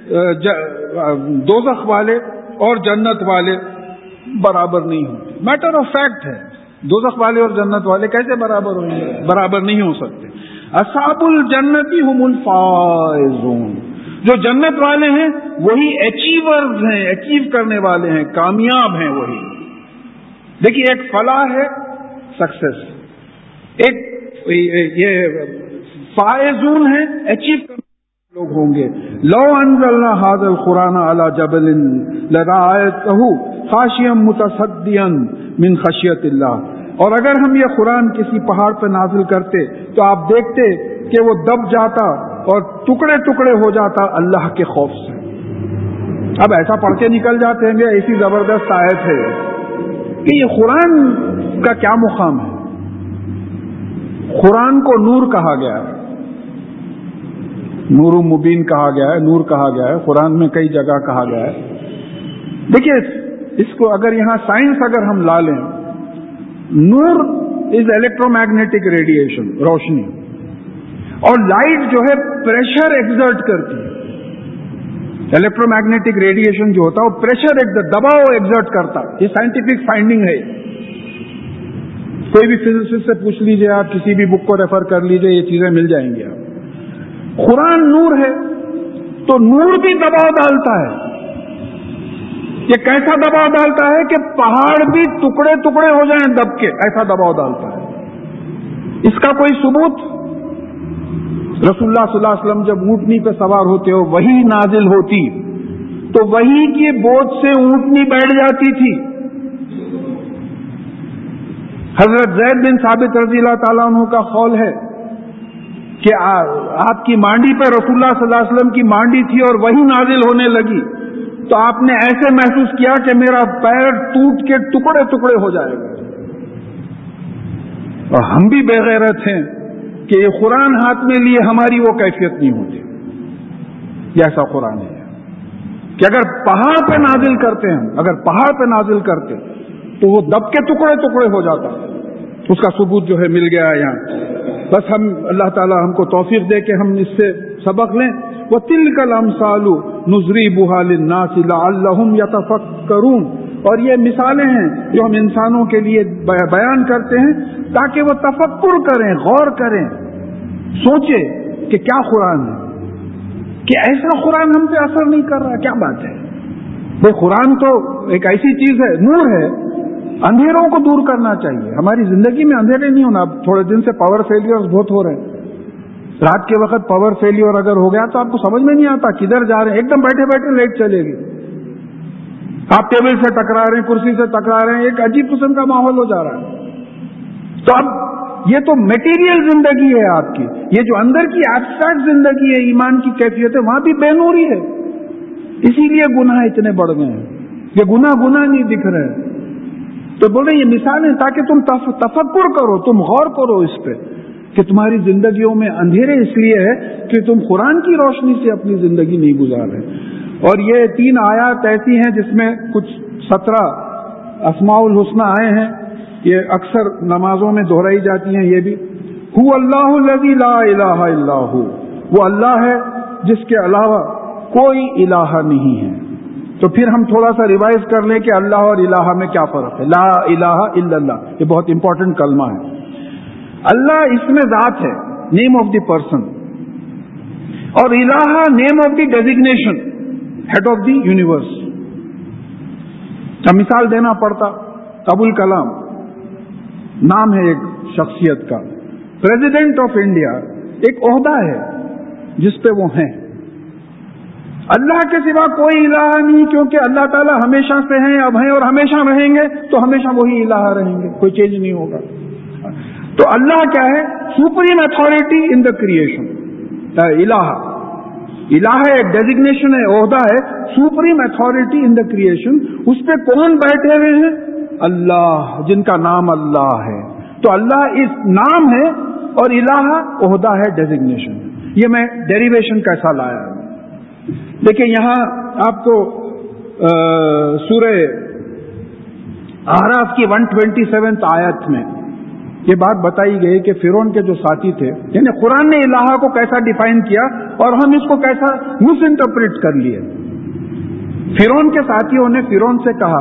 دوزخ والے اور جنت والے برابر نہیں ہوتے. میٹر آف فیکٹ ہے، دوزخ والے اور جنت والے کیسے برابر ہوں گے؟ برابر نہیں ہو سکتے. اصحاب الجنتی هم الفائزون، جو جنت والے ہیں وہی اچیورز ہیں، اچیو کرنے والے ہیں، کامیاب ہیں وہی. دیکھیے ایک فلاح ہے سکسیس، ایک یہ فائزون ہے اچیو کرنے لوگ ہوں گے. لو انزلنا هذا القرآن على جبل لرأيته خاشعا متصدعا من خشیت اللہ. اور اگر ہم یہ قرآن کسی پہاڑ پہ نازل کرتے تو آپ دیکھتے کہ وہ دب جاتا اور ٹکڑے ٹکڑے ہو جاتا اللہ کے خوف سے. اب ایسا پڑھ کے نکل جاتے ہیں، ایسی زبردست آیت ہے کہ یہ قرآن کا کیا مقام ہے. قرآن کو نور کہا گیا ہے، نور مبین کہا گیا ہے، نور کہا گیا ہے، قرآن میں کئی جگہ کہا گیا ہے. دیکھیے اس کو اگر یہاں سائنس اگر ہم لا لیں، نور از الیکٹرو میگنیٹک ریڈیشن، روشنی، اور لائٹ جو ہے پریشر ایگزرٹ کرتی ہے. الیکٹرو میگنیٹک ریڈیشن جو ہوتا ہے وہ پریشر دباؤ ایگزرٹ کرتا ہے. یہ سائنٹیفک فائنڈنگ ہے. کوئی بھی فزسسٹ سے پوچھ لیجئے آپ، کسی بھی بک کو ریفر کر لیجئے، یہ چیزیں مل جائیں گی آپ. قرآن نور ہے تو نور بھی دباؤ ڈالتا ہے. یہ کیسا دباؤ ڈالتا ہے کہ پہاڑ بھی ٹکڑے ٹکڑے ہو جائیں دب کے، ایسا دباؤ ڈالتا ہے. اس کا کوئی ثبوت؟ رسول اللہ صلی اللہ علیہ وسلم جب اونٹنی پہ سوار ہوتے ہو، وہی نازل ہوتی تو وہی کی بوجھ سے اونٹنی بیٹھ جاتی تھی. حضرت زید بن ثابت رضی اللہ تعالیٰ عنہ کا قول ہے کہ آپ کی مانڈی پہ رسول اللہ صلی اللہ علیہ وسلم کی مانڈی تھی اور وہی نازل ہونے لگی تو آپ نے ایسے محسوس کیا کہ میرا پیر ٹوٹ کے ٹکڑے ٹکڑے ہو جائے گا. اور ہم بھی بے غیرت ہیں کہ یہ قرآن ہاتھ میں لیے ہماری وہ کیفیت نہیں ہوتی. یہ ایسا قرآن ہے کہ اگر پہاڑ پہ نازل کرتے ہیں، اگر پہاڑ پہ نازل کرتے تو وہ دب کے ٹکڑے ٹکڑے ہو جاتا. اس کا ثبوت جو ہے مل گیا ہے یہاں. بس ہم اللہ تعالی ہم کو توفیق دے کہ ہم اس سے سبق لیں. وَتِلْكَ الْأَمْثَالُ نُضْرِبُهَا لِلنَّاسِ لَعَلَّهُمْ يَتَفَكَّرُونَ. اور یہ مثالیں ہیں جو ہم انسانوں کے لیے بیان کرتے ہیں تاکہ وہ تفکر کریں، غور کریں، سوچیں کہ کیا قرآن ہے. کہ ایسا قرآن ہم پہ اثر نہیں کر رہا. کیا بات ہے بھائی, قرآن تو ایک ایسی چیز ہے, نور ہے, اندھیروں کو دور کرنا چاہیے. ہماری زندگی میں اندھیرے نہیں ہونا. اب تھوڑے دن سے پاور فیلیئر بہت ہو رہے ہیں. رات کے وقت پاور فیلیئر اگر ہو گیا تو آپ کو سمجھ میں نہیں آتا کدھر جا رہے ہیں. ایک دم بیٹھے بیٹھے لائٹ چلے گی, آپ ٹیبل سے ٹکرا رہے ہیں, کرسی سے ٹکرا رہے ہیں, ایک عجیب قسم کا ماحول ہو جا رہا ہے. تو اب یہ تو میٹیریل زندگی ہے آپ کی. یہ جو اندر کی ایبسٹریکٹ زندگی ہے, ایمان کی کیفیت ہے, وہاں بھی بے نوری ہے. اسی لیے گناہ اتنے بڑھ گئے ہیں. یہ گناہ نہیں دکھ رہے. تو بول رہے یہ مثالیں تاکہ تم تفکر کرو, تم غور کرو اس پہ کہ تمہاری زندگیوں میں اندھیرے اس لیے ہے کہ تم قرآن کی روشنی سے اپنی زندگی نہیں گزار رہے. اور یہ 3 آیات ایسی ہیں جس میں کچھ 17 اسماء الحسنی آئے ہیں. یہ اکثر نمازوں میں دہرائی جاتی ہیں. یہ بھی هو اللہ الذی لا الہ الا ہو, وہ اللہ ہے جس کے علاوہ کوئی الہ نہیں ہے. تو پھر ہم تھوڑا سا ریوائز کر لیں کہ اللہ اور الہ میں کیا فرق ہے. لا الہ الا اللہ, یہ بہت امپورٹنٹ کلمہ ہے. اللہ اس میں ذات ہے, نیم آف دی پرسن, اور الہ name of the designation, head of the universe. اب مثال دینا پڑتا, ابو الکلام نام ہے ایک شخصیت کا. پریزیڈنٹ آف انڈیا ایک عہدہ ہے جس پہ وہ ہیں. اللہ کے سوا کوئی الہ نہیں, کیونکہ اللہ تعالیٰ ہمیشہ سے ہیں, اب ہیں اور ہمیشہ رہیں گے, تو ہمیشہ وہی الہ رہیں گے, کوئی چینج نہیں ہوگا. تو اللہ کیا ہے؟ Supreme authority in the creation. الہ ایک ڈیزگنیشن ہے, عہدہ ہے, supreme authority in the creation. اس پہ کون بیٹھے ہوئے ہیں؟ اللہ, جن کا نام اللہ ہے. تو اللہ اس نام ہے اور الہ عہدہ ہے, ڈیزگنیشن. یہ میں ڈیریویشن کیسا لایا ہے. دیکھیں یہاں آپ کو سورہ اعراف کی 127 آیت میں یہ بات بتائی گئی کہ فرعون کے جو ساتھی تھے, یعنی قرآن نے الہ کو کیسا ڈیفائن کیا اور ہم اس کو کیسا مس انٹرپریٹ کر لیے. فرعون کے ساتھیوں نے فرعون سے کہا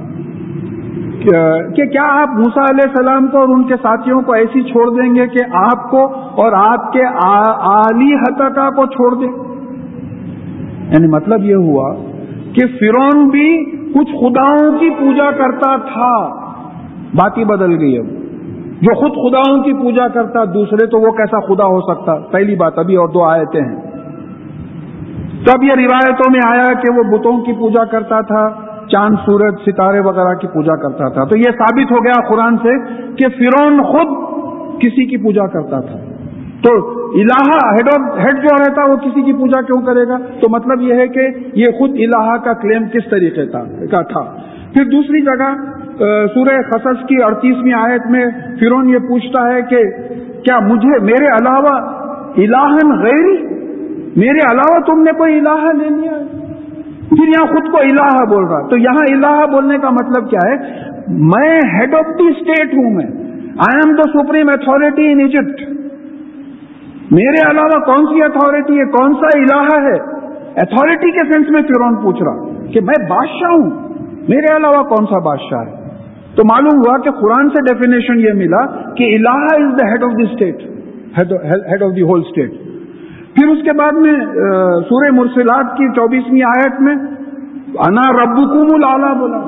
کہ کیا آپ موسیٰ علیہ السلام کو اور ان کے ساتھیوں کو ایسی چھوڑ دیں گے کہ آپ کو اور آپ کے آلیہتک کو چھوڑ دیں. یعنی مطلب یہ ہوا کہ فرعون بھی کچھ خداؤں کی پوجا کرتا تھا. بات ہی بدل گئی. اب جو خود خداؤں کی پوجا کرتا دوسرے, تو وہ کیسا خدا ہو سکتا؟ پہلی بات. ابھی اور 2 آیتیں ہیں. تو اب یہ روایتوں میں آیا کہ وہ بتوں کی پوجا کرتا تھا, چاند سورج ستارے وغیرہ کی پوجا کرتا تھا. تو یہ ثابت ہو گیا قرآن سے کہ فرعون خود کسی کی پوجا کرتا تھا. تو الہ ہیڈ جو رہتا وہ کسی کی پوجا کیوں کرے گا؟ تو مطلب یہ ہے کہ یہ خود الہ کا کلیم کس طریقے کا تھا. پھر دوسری جگہ سورہ قصص کی 38ویں آیت میں فرعون یہ پوچھتا ہے کہ کیا مجھے میرے علاوہ الہن غیری, میرے علاوہ تم نے کوئی الہ لے لیا؟ پھر یہاں خود کو الہ بول رہا. تو یہاں الہ بولنے کا مطلب کیا ہے؟ میں ہیڈ آف دی اسٹیٹ ہوں, میں I am the supreme authority in Egypt. میرے علاوہ کون سی اتھارٹی ہے, کون سا الہ ہے؟ اتھارٹی کے سینس میں فرعون پوچھ رہا کہ میں بادشاہ ہوں, میرے علاوہ کون سا بادشاہ ہے؟ تو معلوم ہوا کہ قرآن سے ڈیفینیشن یہ ملا کہ الہ is the head of the state, head of the whole state. پھر اس کے بعد میں سورہ مرسلات کی 24ویں آیت میں انا ربکم الاعلی بولا.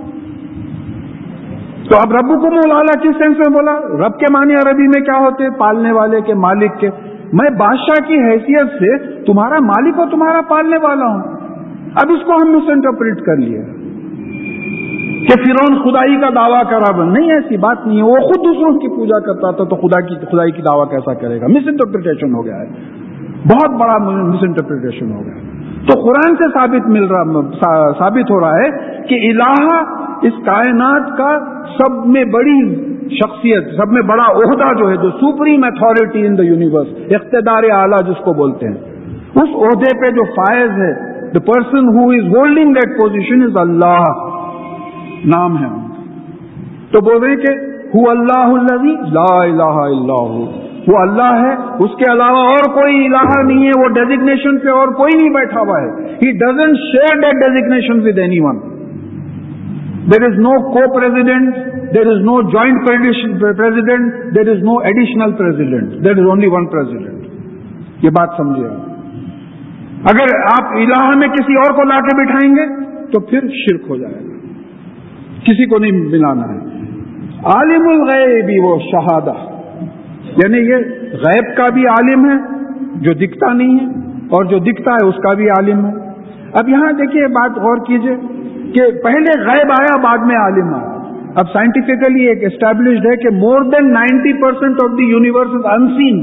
تو اب ربکم الاعلی کس سینس میں بولا؟ رب کے معنی عربی میں کیا ہوتے؟ پالنے والے کے, مالک کے. میں بادشاہ کی حیثیت سے تمہارا مالک اور تمہارا پالنے والا ہوں. اب اس کو ہم مس انٹرپریٹ کر لیے کہ فرعون خدائی کا دعویٰ کرا. نہیں, ایسی بات نہیں ہے. وہ خود دوسروں کی پوجا کرتا تھا, تو خدائی کی دعویٰ کیسا کرے گا؟ مس انٹرپریٹیشن ہو گیا ہے, بہت بڑا مس انٹرپریٹیشن ہو گیا. تو قرآن سے ثابت ہو رہا ہے کہ الہ اس کائنات کا سب میں بڑی شخصیت, سب میں بڑا عہدہ جو ہے, جو supreme authority in the universe, اقتدار اعلیٰ جس کو بولتے ہیں, اس عہدے پہ جو فائز ہے, the person who is holding that position is Allah, نام ہے. تو بول رہے ہیں کہ هو اللہ الذی لا الہ الا ہو, وہ اللہ ہے, اس کے علاوہ اور کوئی الہ نہیں ہے. وہ ڈیزگنیشن پہ اور کوئی نہیں بیٹھا ہوا ہے. He doesn't share that designation with anyone. There is no co-president, there is no joint president, there is no additional president. There is only one president. یہ بات سمجھے. اگر آپ الہ میں کسی اور کو لا کے بٹھائیں گے تو پھر شرک ہو جائے گا. کسی کو نہیں ملانا ہے. عالم الغیب و شہادہ، یعنی یہ غیب کا بھی عالم ہے جو دکھتا نہیں ہے، اور جو دکھتا ہے اس کا بھی عالم ہے. اب یہاں دیکھیے بات غور کیجئے کہ پہلے غیب آیا بعد میں عالم آیا. اب سائنٹیفکلی ایک اسٹیبلشڈ ہے کہ more than 90% of the universe is unseen.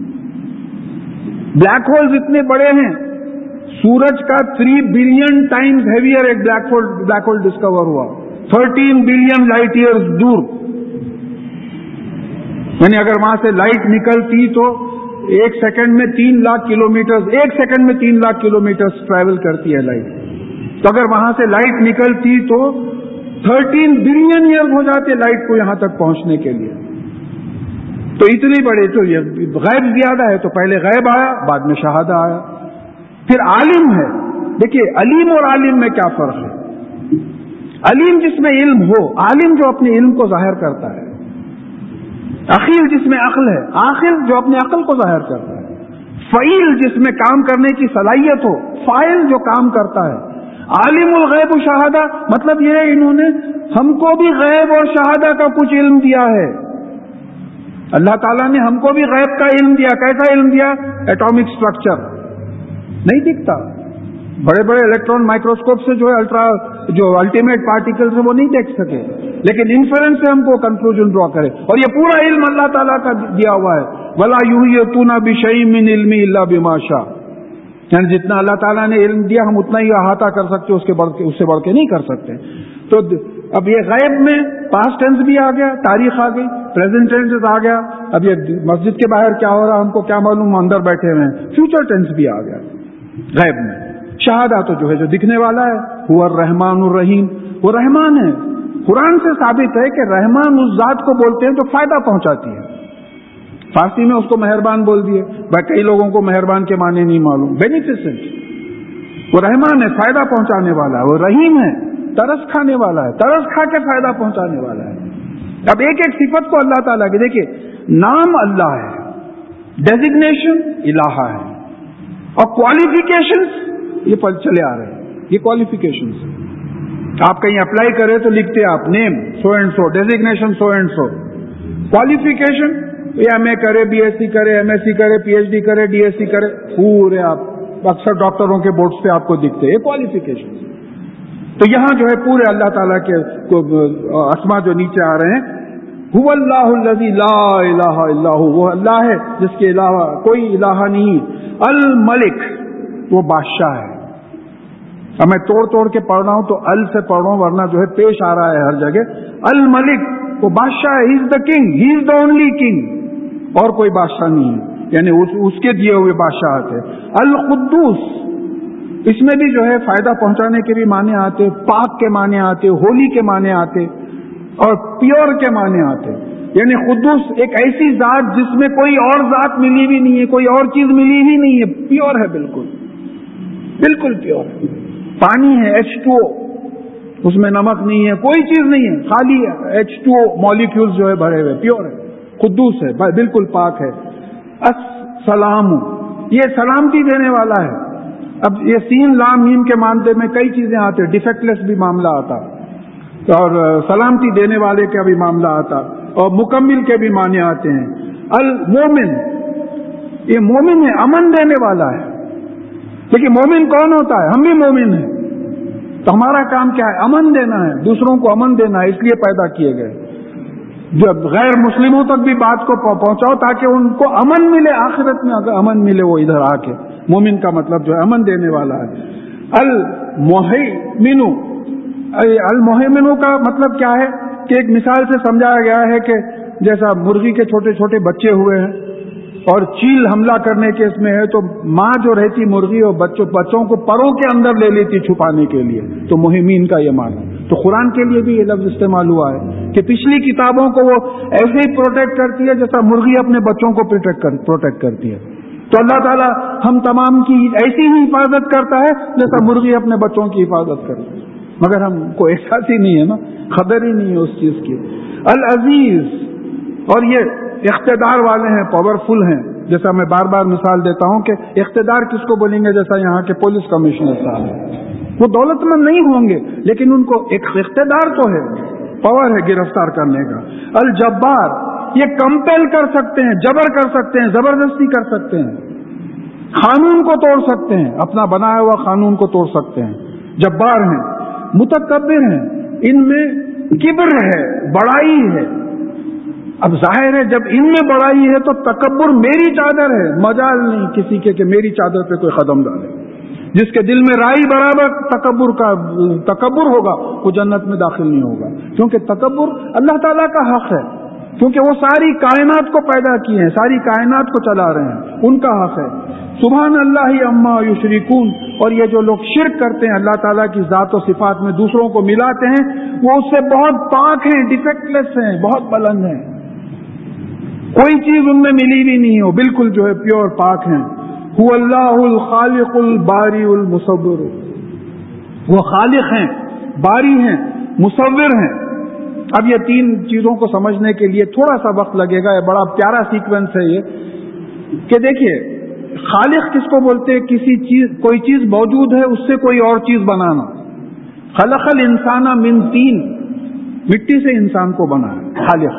Black holes اتنے بڑے ہیں، سورج کا 3 بلین ٹائمز ہیویئر ایک بلیک ہول ڈسکور ہوا 13 بلین لائٹ ایئرز دور. یعنی اگر وہاں سے لائٹ نکلتی تو ایک سیکنڈ میں 3 لاکھ کلومیٹر، ایک سیکنڈ میں 3 لاکھ کلومیٹر ٹریول کرتی ہے لائٹ. تو اگر وہاں سے لائٹ نکلتی تو 13 بلین ایئر ہو جاتے لائٹ کو یہاں تک پہنچنے کے لیے. تو اتنی بڑی تو یہ غیب زیادہ ہے. تو پہلے غیب آیا بعد میں شہادہ آیا. پھر عالم ہے. دیکھیے علیم اور عالم میں کیا فرق ہے. علیم جس میں علم ہو، عالم جو اپنے علم کو ظاہر کرتا ہے. عقیل جس میں عقل ہے، عاقل جو اپنے عقل کو ظاہر کرتا ہے. فعیل جس میں کام کرنے کی صلاحیت ہو، فاعل جو کام کرتا ہے. عالم الغیب و شہادہ مطلب یہ ہے انہوں نے ہم کو بھی غیب اور شہادہ کا کچھ علم دیا ہے. اللہ تعالیٰ نے ہم کو بھی غیب کا علم دیا. کیسا علم دیا؟ ایٹامک سٹرکچر نہیں دکھتا. بڑے بڑے الیکٹران مائکروسکوپ سے جو ہے جو الٹیمیٹ پارٹیکلز ہیں وہ نہیں دیکھ سکے، لیکن انفرنس سے ہم کو کنکلوژن ڈرا کرے. اور یہ پورا علم اللہ تعالیٰ کا دیا ہوا ہے. وَلَا يُحِيطُونَ بِشَيْءٍ مِّنْ عِلْمِهِ إِلَّا بِمَا شَاءَ. یعنی جتنا اللہ تعالیٰ نے علم دیا ہم اتنا ہی احاطہ کر سکتے، اس سے بڑھ کے نہیں کر سکتے. تو اب یہ غیب میں پاسٹ ٹینس بھی آ گیا، تاریخ آ گئی، پریزنٹ ٹینس آ گیا. اب یہ مسجد کے باہر کیا ہو رہا ہم کو کیا معلوم، اندر بیٹھے ہوئے ہیں. فیوچر ٹینس بھی آ گیا غیب میں. شہادہ تو جو ہے جو دکھنے والا ہے، هو الرحمن الرحیم، وہ رحمان ہے. قرآن سے ثابت ہے کہ رحمان اس ذات کو بولتے ہیں جو فائدہ پہنچاتی ہے. فارسی میں اس کو مہربان بول دیے. بھائی کئی لوگوں کو مہربان کے معنی نہیں معلوم. بینیفیسنٹ، وہ رحمان ہے، فائدہ پہنچانے والا ہے. وہ رحیم ہے، ترس کھانے والا ہے، ترس کھا کے فائدہ پہنچانے والا ہے. اب ایک ایک صفت کو اللہ تعالیٰ کی دیکھیے. نام اللہ ہے، ڈیزگنیشن الہ ہے، اور کوالیفیکیشنز یہ پل چلے آ رہے ہیں. یہ کوالیفیکیشنز آپ کہیں اپلائی کرے تو لکھتے آپ name so and so, designation so and so. Qualification M A کرے، بی ایس سی کرے، ایم ایس سی کرے، پی ایچ ڈی کرے، ڈی ایس سی کرے، پورے آپ اکثر ڈاکٹروں کے بورڈز پہ آپ کو دکھتے ہیں کوالیفیکیشن. تو یہاں جو ہے پورے اللہ تعالیٰ کے اسما جو نیچے آ رہے ہیں. هو اللہ الذی لا الہ الا هو، وہ اللہ ہے جس کے علاوہ کوئی الہ نہیں. الملک، وہ بادشاہ ہے. اب میں توڑ توڑ کے پڑھ رہا ہوں تو ال سے پڑھ رہا ہوں ورنہ جو ہے پیش آ رہا ہے ہر جگہ. الملک، وہ بادشاہ ہے. He is the king, he is the only king, اور کوئی بادشاہ نہیں ہے، یعنی اس کے دیے ہوئے بادشاہت ہے. القدوس، اس میں بھی جو ہے فائدہ پہنچانے کے بھی معنی آتے، پاک کے معنی آتے، ہولی کے معنی آتے، اور پیور کے معنی آتے. یعنی قدوس ایک ایسی ذات جس میں کوئی اور ذات ملی بھی نہیں ہے، کوئی اور چیز ملی ہی نہیں ہے، پیور ہے، بالکل بالکل پیور ہے. پانی ہے H2O، اس میں نمک نہیں ہے، کوئی چیز نہیں ہے، خالی H2O مالیکیولز جو ہے بھرے ہوئے، پیور ہے، قدوس ہے، بالکل پاک ہے. السلام، یہ سلامتی دینے والا ہے. اب یہ سین لام میم کے مانتے میں کئی چیزیں آتے، ڈیفیکٹ لیس بھی معاملہ آتا، اور سلامتی دینے والے کا بھی معاملہ آتا، اور مکمل کے بھی معنی آتے ہیں. المومن، یہ مومن ہے، امن دینے والا ہے. لیکن مومن کون ہوتا ہے؟ ہم بھی مومن ہیں. تو ہمارا کام کیا ہے؟ امن دینا ہے، دوسروں کو امن دینا ہے. اس لیے پیدا کیے گئے. جب غیر مسلموں تک بھی بات کو پہنچاؤ تاکہ ان کو امن ملے، آخرت میں اگر امن ملے وہ ادھر آ کے. مومن کا مطلب جو ہے امن دینے والا ہے. المہیمن، المہیمن کا مطلب کیا ہے کہ ایک مثال سے سمجھایا گیا ہے کہ جیسا مرغی کے چھوٹے چھوٹے بچے ہوئے ہیں اور چیل حملہ کرنے کے اس میں ہے، تو ماں جو رہتی مرغی اور بچوں کو پروں کے اندر لے لیتی چھپانے کے لیے. تو مہمین کا یہ معنی. تو قرآن کے لیے بھی یہ لفظ استعمال ہوا ہے کہ پچھلی کتابوں کو وہ ایسے ہی پروٹیکٹ کرتی ہے جیسا مرغی اپنے بچوں کو پروٹیکٹ کرتی ہے. تو اللہ تعالیٰ ہم تمام کی ایسی ہی حفاظت کرتا ہے جیسا مرغی اپنے بچوں کی حفاظت کرتی ہے، مگر ہم کو احساس ہی نہیں ہے نا، خبر ہی نہیں ہے اس چیز کی. العزیز، اور یہ اقتدار والے ہیں، پاورفل ہیں. جیسا میں بار بار مثال دیتا ہوں کہ اقتدار کس کو بولیں گے، جیسا یہاں کے پولیس کمشنر صاحب، وہ دولت مند نہیں ہوں گے لیکن ان کو ایک اقتدار تو ہے، پاور ہے گرفتار کرنے کا۔ الجبار، یہ کمپیل کر سکتے ہیں، جبر کر سکتے ہیں، زبردستی کر سکتے ہیں، قانون کو توڑ سکتے ہیں، اپنا بنایا ہوا قانون کو توڑ سکتے ہیں، جبار ہیں۔ متکبر ہیں، ان میں کبر ہے، بڑائی ہے۔ اب ظاہر ہے جب ان میں بڑائی ہے تو تکبر میری چادر ہے، مجال نہیں کسی کے کہ میری چادر پہ کوئی قدم ڈالے۔ جس کے دل میں رائی برابر تکبر ہوگا وہ جنت میں داخل نہیں ہوگا، کیونکہ تکبر اللہ تعالیٰ کا حق ہے، کیونکہ وہ ساری کائنات کو پیدا کیے ہیں، ساری کائنات کو چلا رہے ہیں، ان کا حق ہے۔ سبحان اللہ عما یشرکون، اور یہ جو لوگ شرک کرتے ہیں اللہ تعالیٰ کی ذات و صفات میں دوسروں کو ملاتے ہیں، وہ اس سے بہت پاک ہیں، ڈیفیکٹ لیس ہیں، بہت بلند ہیں، کوئی چیز ان میں ملی بھی نہیں ہو، بالکل جو ہے پیور پاک ہیں۔ هو اللہ الخالق الباری المصور، وہ خالق ہیں، باری ہیں، مصور ہیں۔ اب یہ تین چیزوں کو سمجھنے کے لیے تھوڑا سا وقت لگے گا، یہ بڑا پیارا سیکوینس ہے یہ کہ دیکھیے خالق کس کو بولتے ہیں؟ کسی چیز، کوئی چیز موجود ہے اس سے کوئی اور چیز بنانا۔ خلق الانسان من طین، مٹی سے انسان کو بنایا خالق۔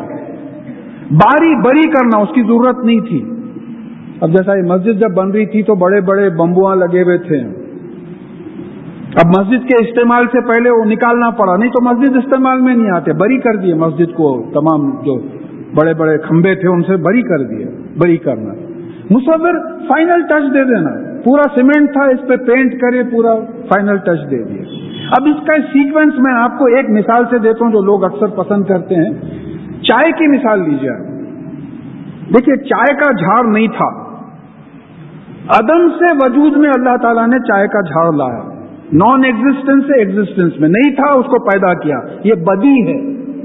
بری کرنا، اس کی ضرورت نہیں تھی۔ اب جیسا یہ مسجد جب بن رہی تھی تو بڑے بڑے بمبواں لگے ہوئے تھے، اب مسجد کے استعمال سے پہلے وہ نکالنا پڑا، نہیں تو مسجد استعمال میں نہیں آتے، بری کر دیے مسجد کو، تمام جو بڑے بڑے کھمبے تھے ان سے بری کر دیے۔ بری کرنا، مصور فائنل ٹچ دے دینا، پورا سیمنٹ تھا اس پہ پینٹ کرے، پورا فائنل ٹچ دے دیا۔ اب اس کا سیکوینس میں آپ کو ایک مثال سے دیتا ہوں جو لوگ اکثر پسند کرتے ہیں۔ چائے کی مثال لیجیے آپ، دیکھیے چائے کا جھاڑ نہیں تھا، عدم سے وجود میں اللہ تعالیٰ نے چائے کا جھاڑ لایا، نان ایگزسٹنس سے ایگزسٹنس میں، نہیں تھا اس کو پیدا کیا، یہ بدی ہے۔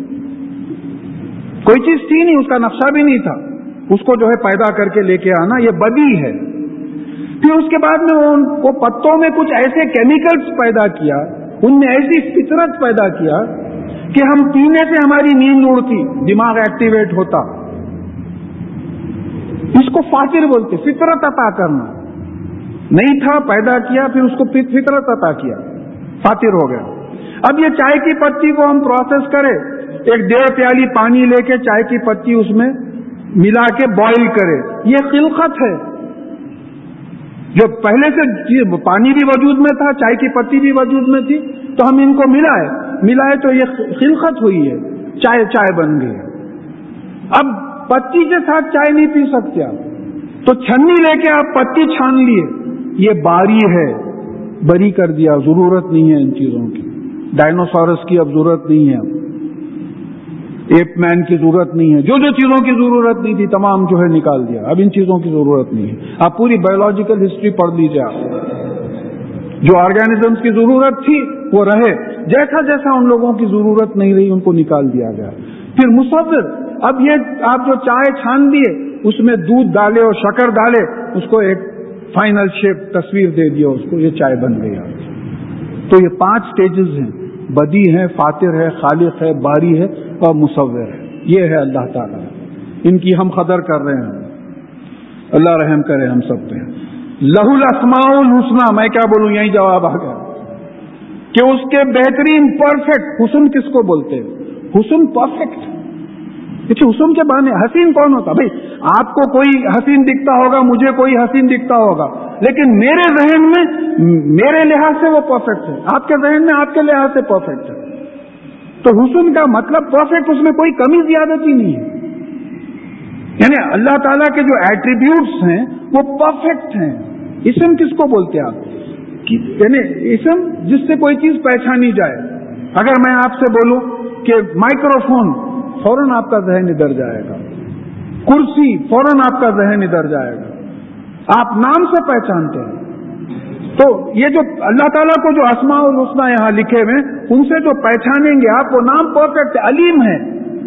کوئی چیز تھی نہیں، اس کا نقشہ بھی نہیں تھا، اس کو جو ہے پیدا کر کے لے کے آنا، یہ بدی ہے۔ پھر اس کے بعد میں وہ پتوں میں کچھ ایسے کیمیکلز پیدا کیا، ان میں ایسی فطرت پیدا کیا کہ ہم پینے سے ہماری نیند اڑتی، دماغ ایکٹیویٹ ہوتا، اس کو فاطر بولتے، فطرت عطا کرنا۔ نہیں تھا، پیدا کیا، پھر اس کو فطرت عطا کیا، فاطر ہو گیا۔ اب یہ چائے کی پتی کو ہم پروسیس کریں، ایک 1.5 پیالی پانی لے کے چائے کی پتی اس میں ملا کے بوائل کرے، یہ خلقت ہے۔ جو پہلے سے پانی بھی وجود میں تھا، چائے کی پتی بھی وجود میں تھی، تو ہم ان کو ملائے تو یہ خلقت ہوئی ہے، چائے بن گئی۔ اب پتی کے ساتھ چائے نہیں پی سکتے آپ، تو چھنی لے کے آپ پتی چھان لیے، یہ باری ہے، بری کر دیا، ضرورت نہیں ہے ان چیزوں کی۔ ڈائنوسورس کی اب ضرورت نہیں ہے، ایپ مین کی ضرورت نہیں ہے، جو چیزوں کی ضرورت نہیں تھی تمام جو ہے نکال دیا، اب ان چیزوں کی ضرورت نہیں ہے۔ آپ پوری بایولوجیکل ہسٹری پڑھ لیجیے، آپ جو آرگینزمس کی ضرورت تھی وہ رہے، جیسا جیسا ان لوگوں کی ضرورت نہیں رہی ان کو نکال دیا گیا۔ پھر مصور، اب یہ آپ جو چائے چھان دیے اس میں دودھ ڈالے اور شکر ڈالے، اس کو ایک فائنل شیپ تصویر دے دیا، اس کو یہ چائے بن گئی۔ تو یہ 5 سٹیجز ہیں، بدی ہے، فاطر ہے، خالق ہے، باری ہے اور مصور ہے، یہ ہے اللہ تعالیٰ، ان کی ہم قدر کر رہے ہیں، اللہ رحم کرے ہم سب پہ۔ لہ الاسماء الحسنی، میں کیا بولوں، یہی جواب آ گیا کہ اس کے بہترین پرفیکٹ، حسن کس کو بولتے ہیں؟ حسن پرفیکٹ۔ دیکھیے حسن کے معنی، حسین کون ہوتا بھائی؟ آپ کو کوئی حسین دکھتا ہوگا، مجھے کوئی حسین دکھتا ہوگا، لیکن میرے ذہن میں میرے لحاظ سے وہ پرفیکٹ ہے، آپ کے ذہن میں آپ کے لحاظ سے پرفیکٹ ہے۔ تو حسن کا مطلب پرفیکٹ، اس میں کوئی کمی زیادتی نہیں ہے، یعنی اللہ تعالیٰ کے جو ایٹریبیوٹس ہیں وہ پرفیکٹ ہیں۔ اسم کس کو بولتے ہیں آپ؟ یعنی اسم جس سے کوئی چیز پہچانی جائے۔ اگر میں آپ سے بولوں کہ مائکرو فون، فوراً آپ کا ذہن ادھر جائے گا، کرسی فوراً آپ کا ذہن ادھر جائے گا، آپ نام سے پہچانتے ہیں۔ تو یہ جو اللہ تعالیٰ کو جو اسماء الحسنی یہاں لکھے ہوئے ان سے جو پہچانیں گے آپ، وہ نام پرفیکٹ ہے، علیم ہے،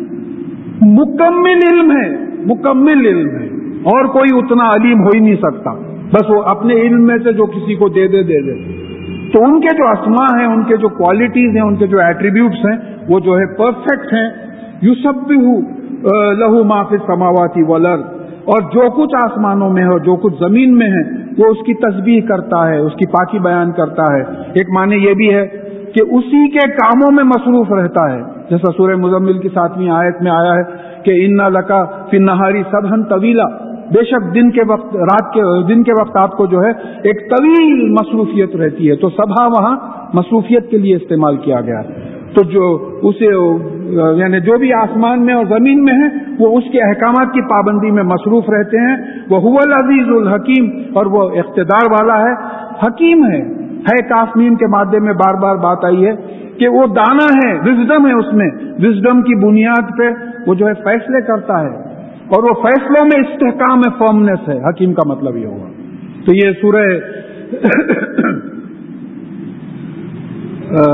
مکمل علم ہے، مکمل علم ہے، اور کوئی اتنا علیم ہو ہی نہیں سکتا، بس وہ اپنے علم میں سے جو کسی کو دے دے۔ تو ان کے جو اسماء ہیں، ان کے جو کوالٹیز ہیں، ان کے جو ایٹریبیوٹس ہیں، وہ جو ہے پرفیکٹ ہیں۔ یسبح لہ ما فی السماوات والارض، اور جو کچھ آسمانوں میں ہے اور جو کچھ زمین میں ہے وہ اس کی تسبیح کرتا ہے، اس کی پاکی بیان کرتا ہے۔ ایک معنی یہ بھی ہے کہ اسی کے کاموں میں مصروف رہتا ہے، جیسا سورہ مزمل کی 7ویں آیت میں آیا ہے کہ اِنَّ لَكَ فِي النَّهَارِ سَبْحًا طَوِيلًا، بے شک دن کے وقت آپ کو جو ہے ایک طویل مصروفیت رہتی ہے۔ تو سبھا وہاں مصروفیت کے لیے استعمال کیا گیا ہے۔ تو جو اسے یعنی جو بھی آسمان میں اور زمین میں ہے وہ اس کے احکامات کی پابندی میں مصروف رہتے ہیں۔ وَهُوَ الْعَزِيزُ الْحَكِيمُ، اور وہ اقتدار والا ہے، حکیم ہے کاف میم کے مادے میں بار بار بات آئی ہے کہ وہ دانا ہے، وزڈم ہے، اس میں وزڈم کی بنیاد پہ وہ جو ہے فیصلے کرتا ہے، اور وہ فیصلوں میں استحکام ہے، فرمنس ہے۔ حکیم کا مطلب یہ ہوا۔ تو یہ سورہ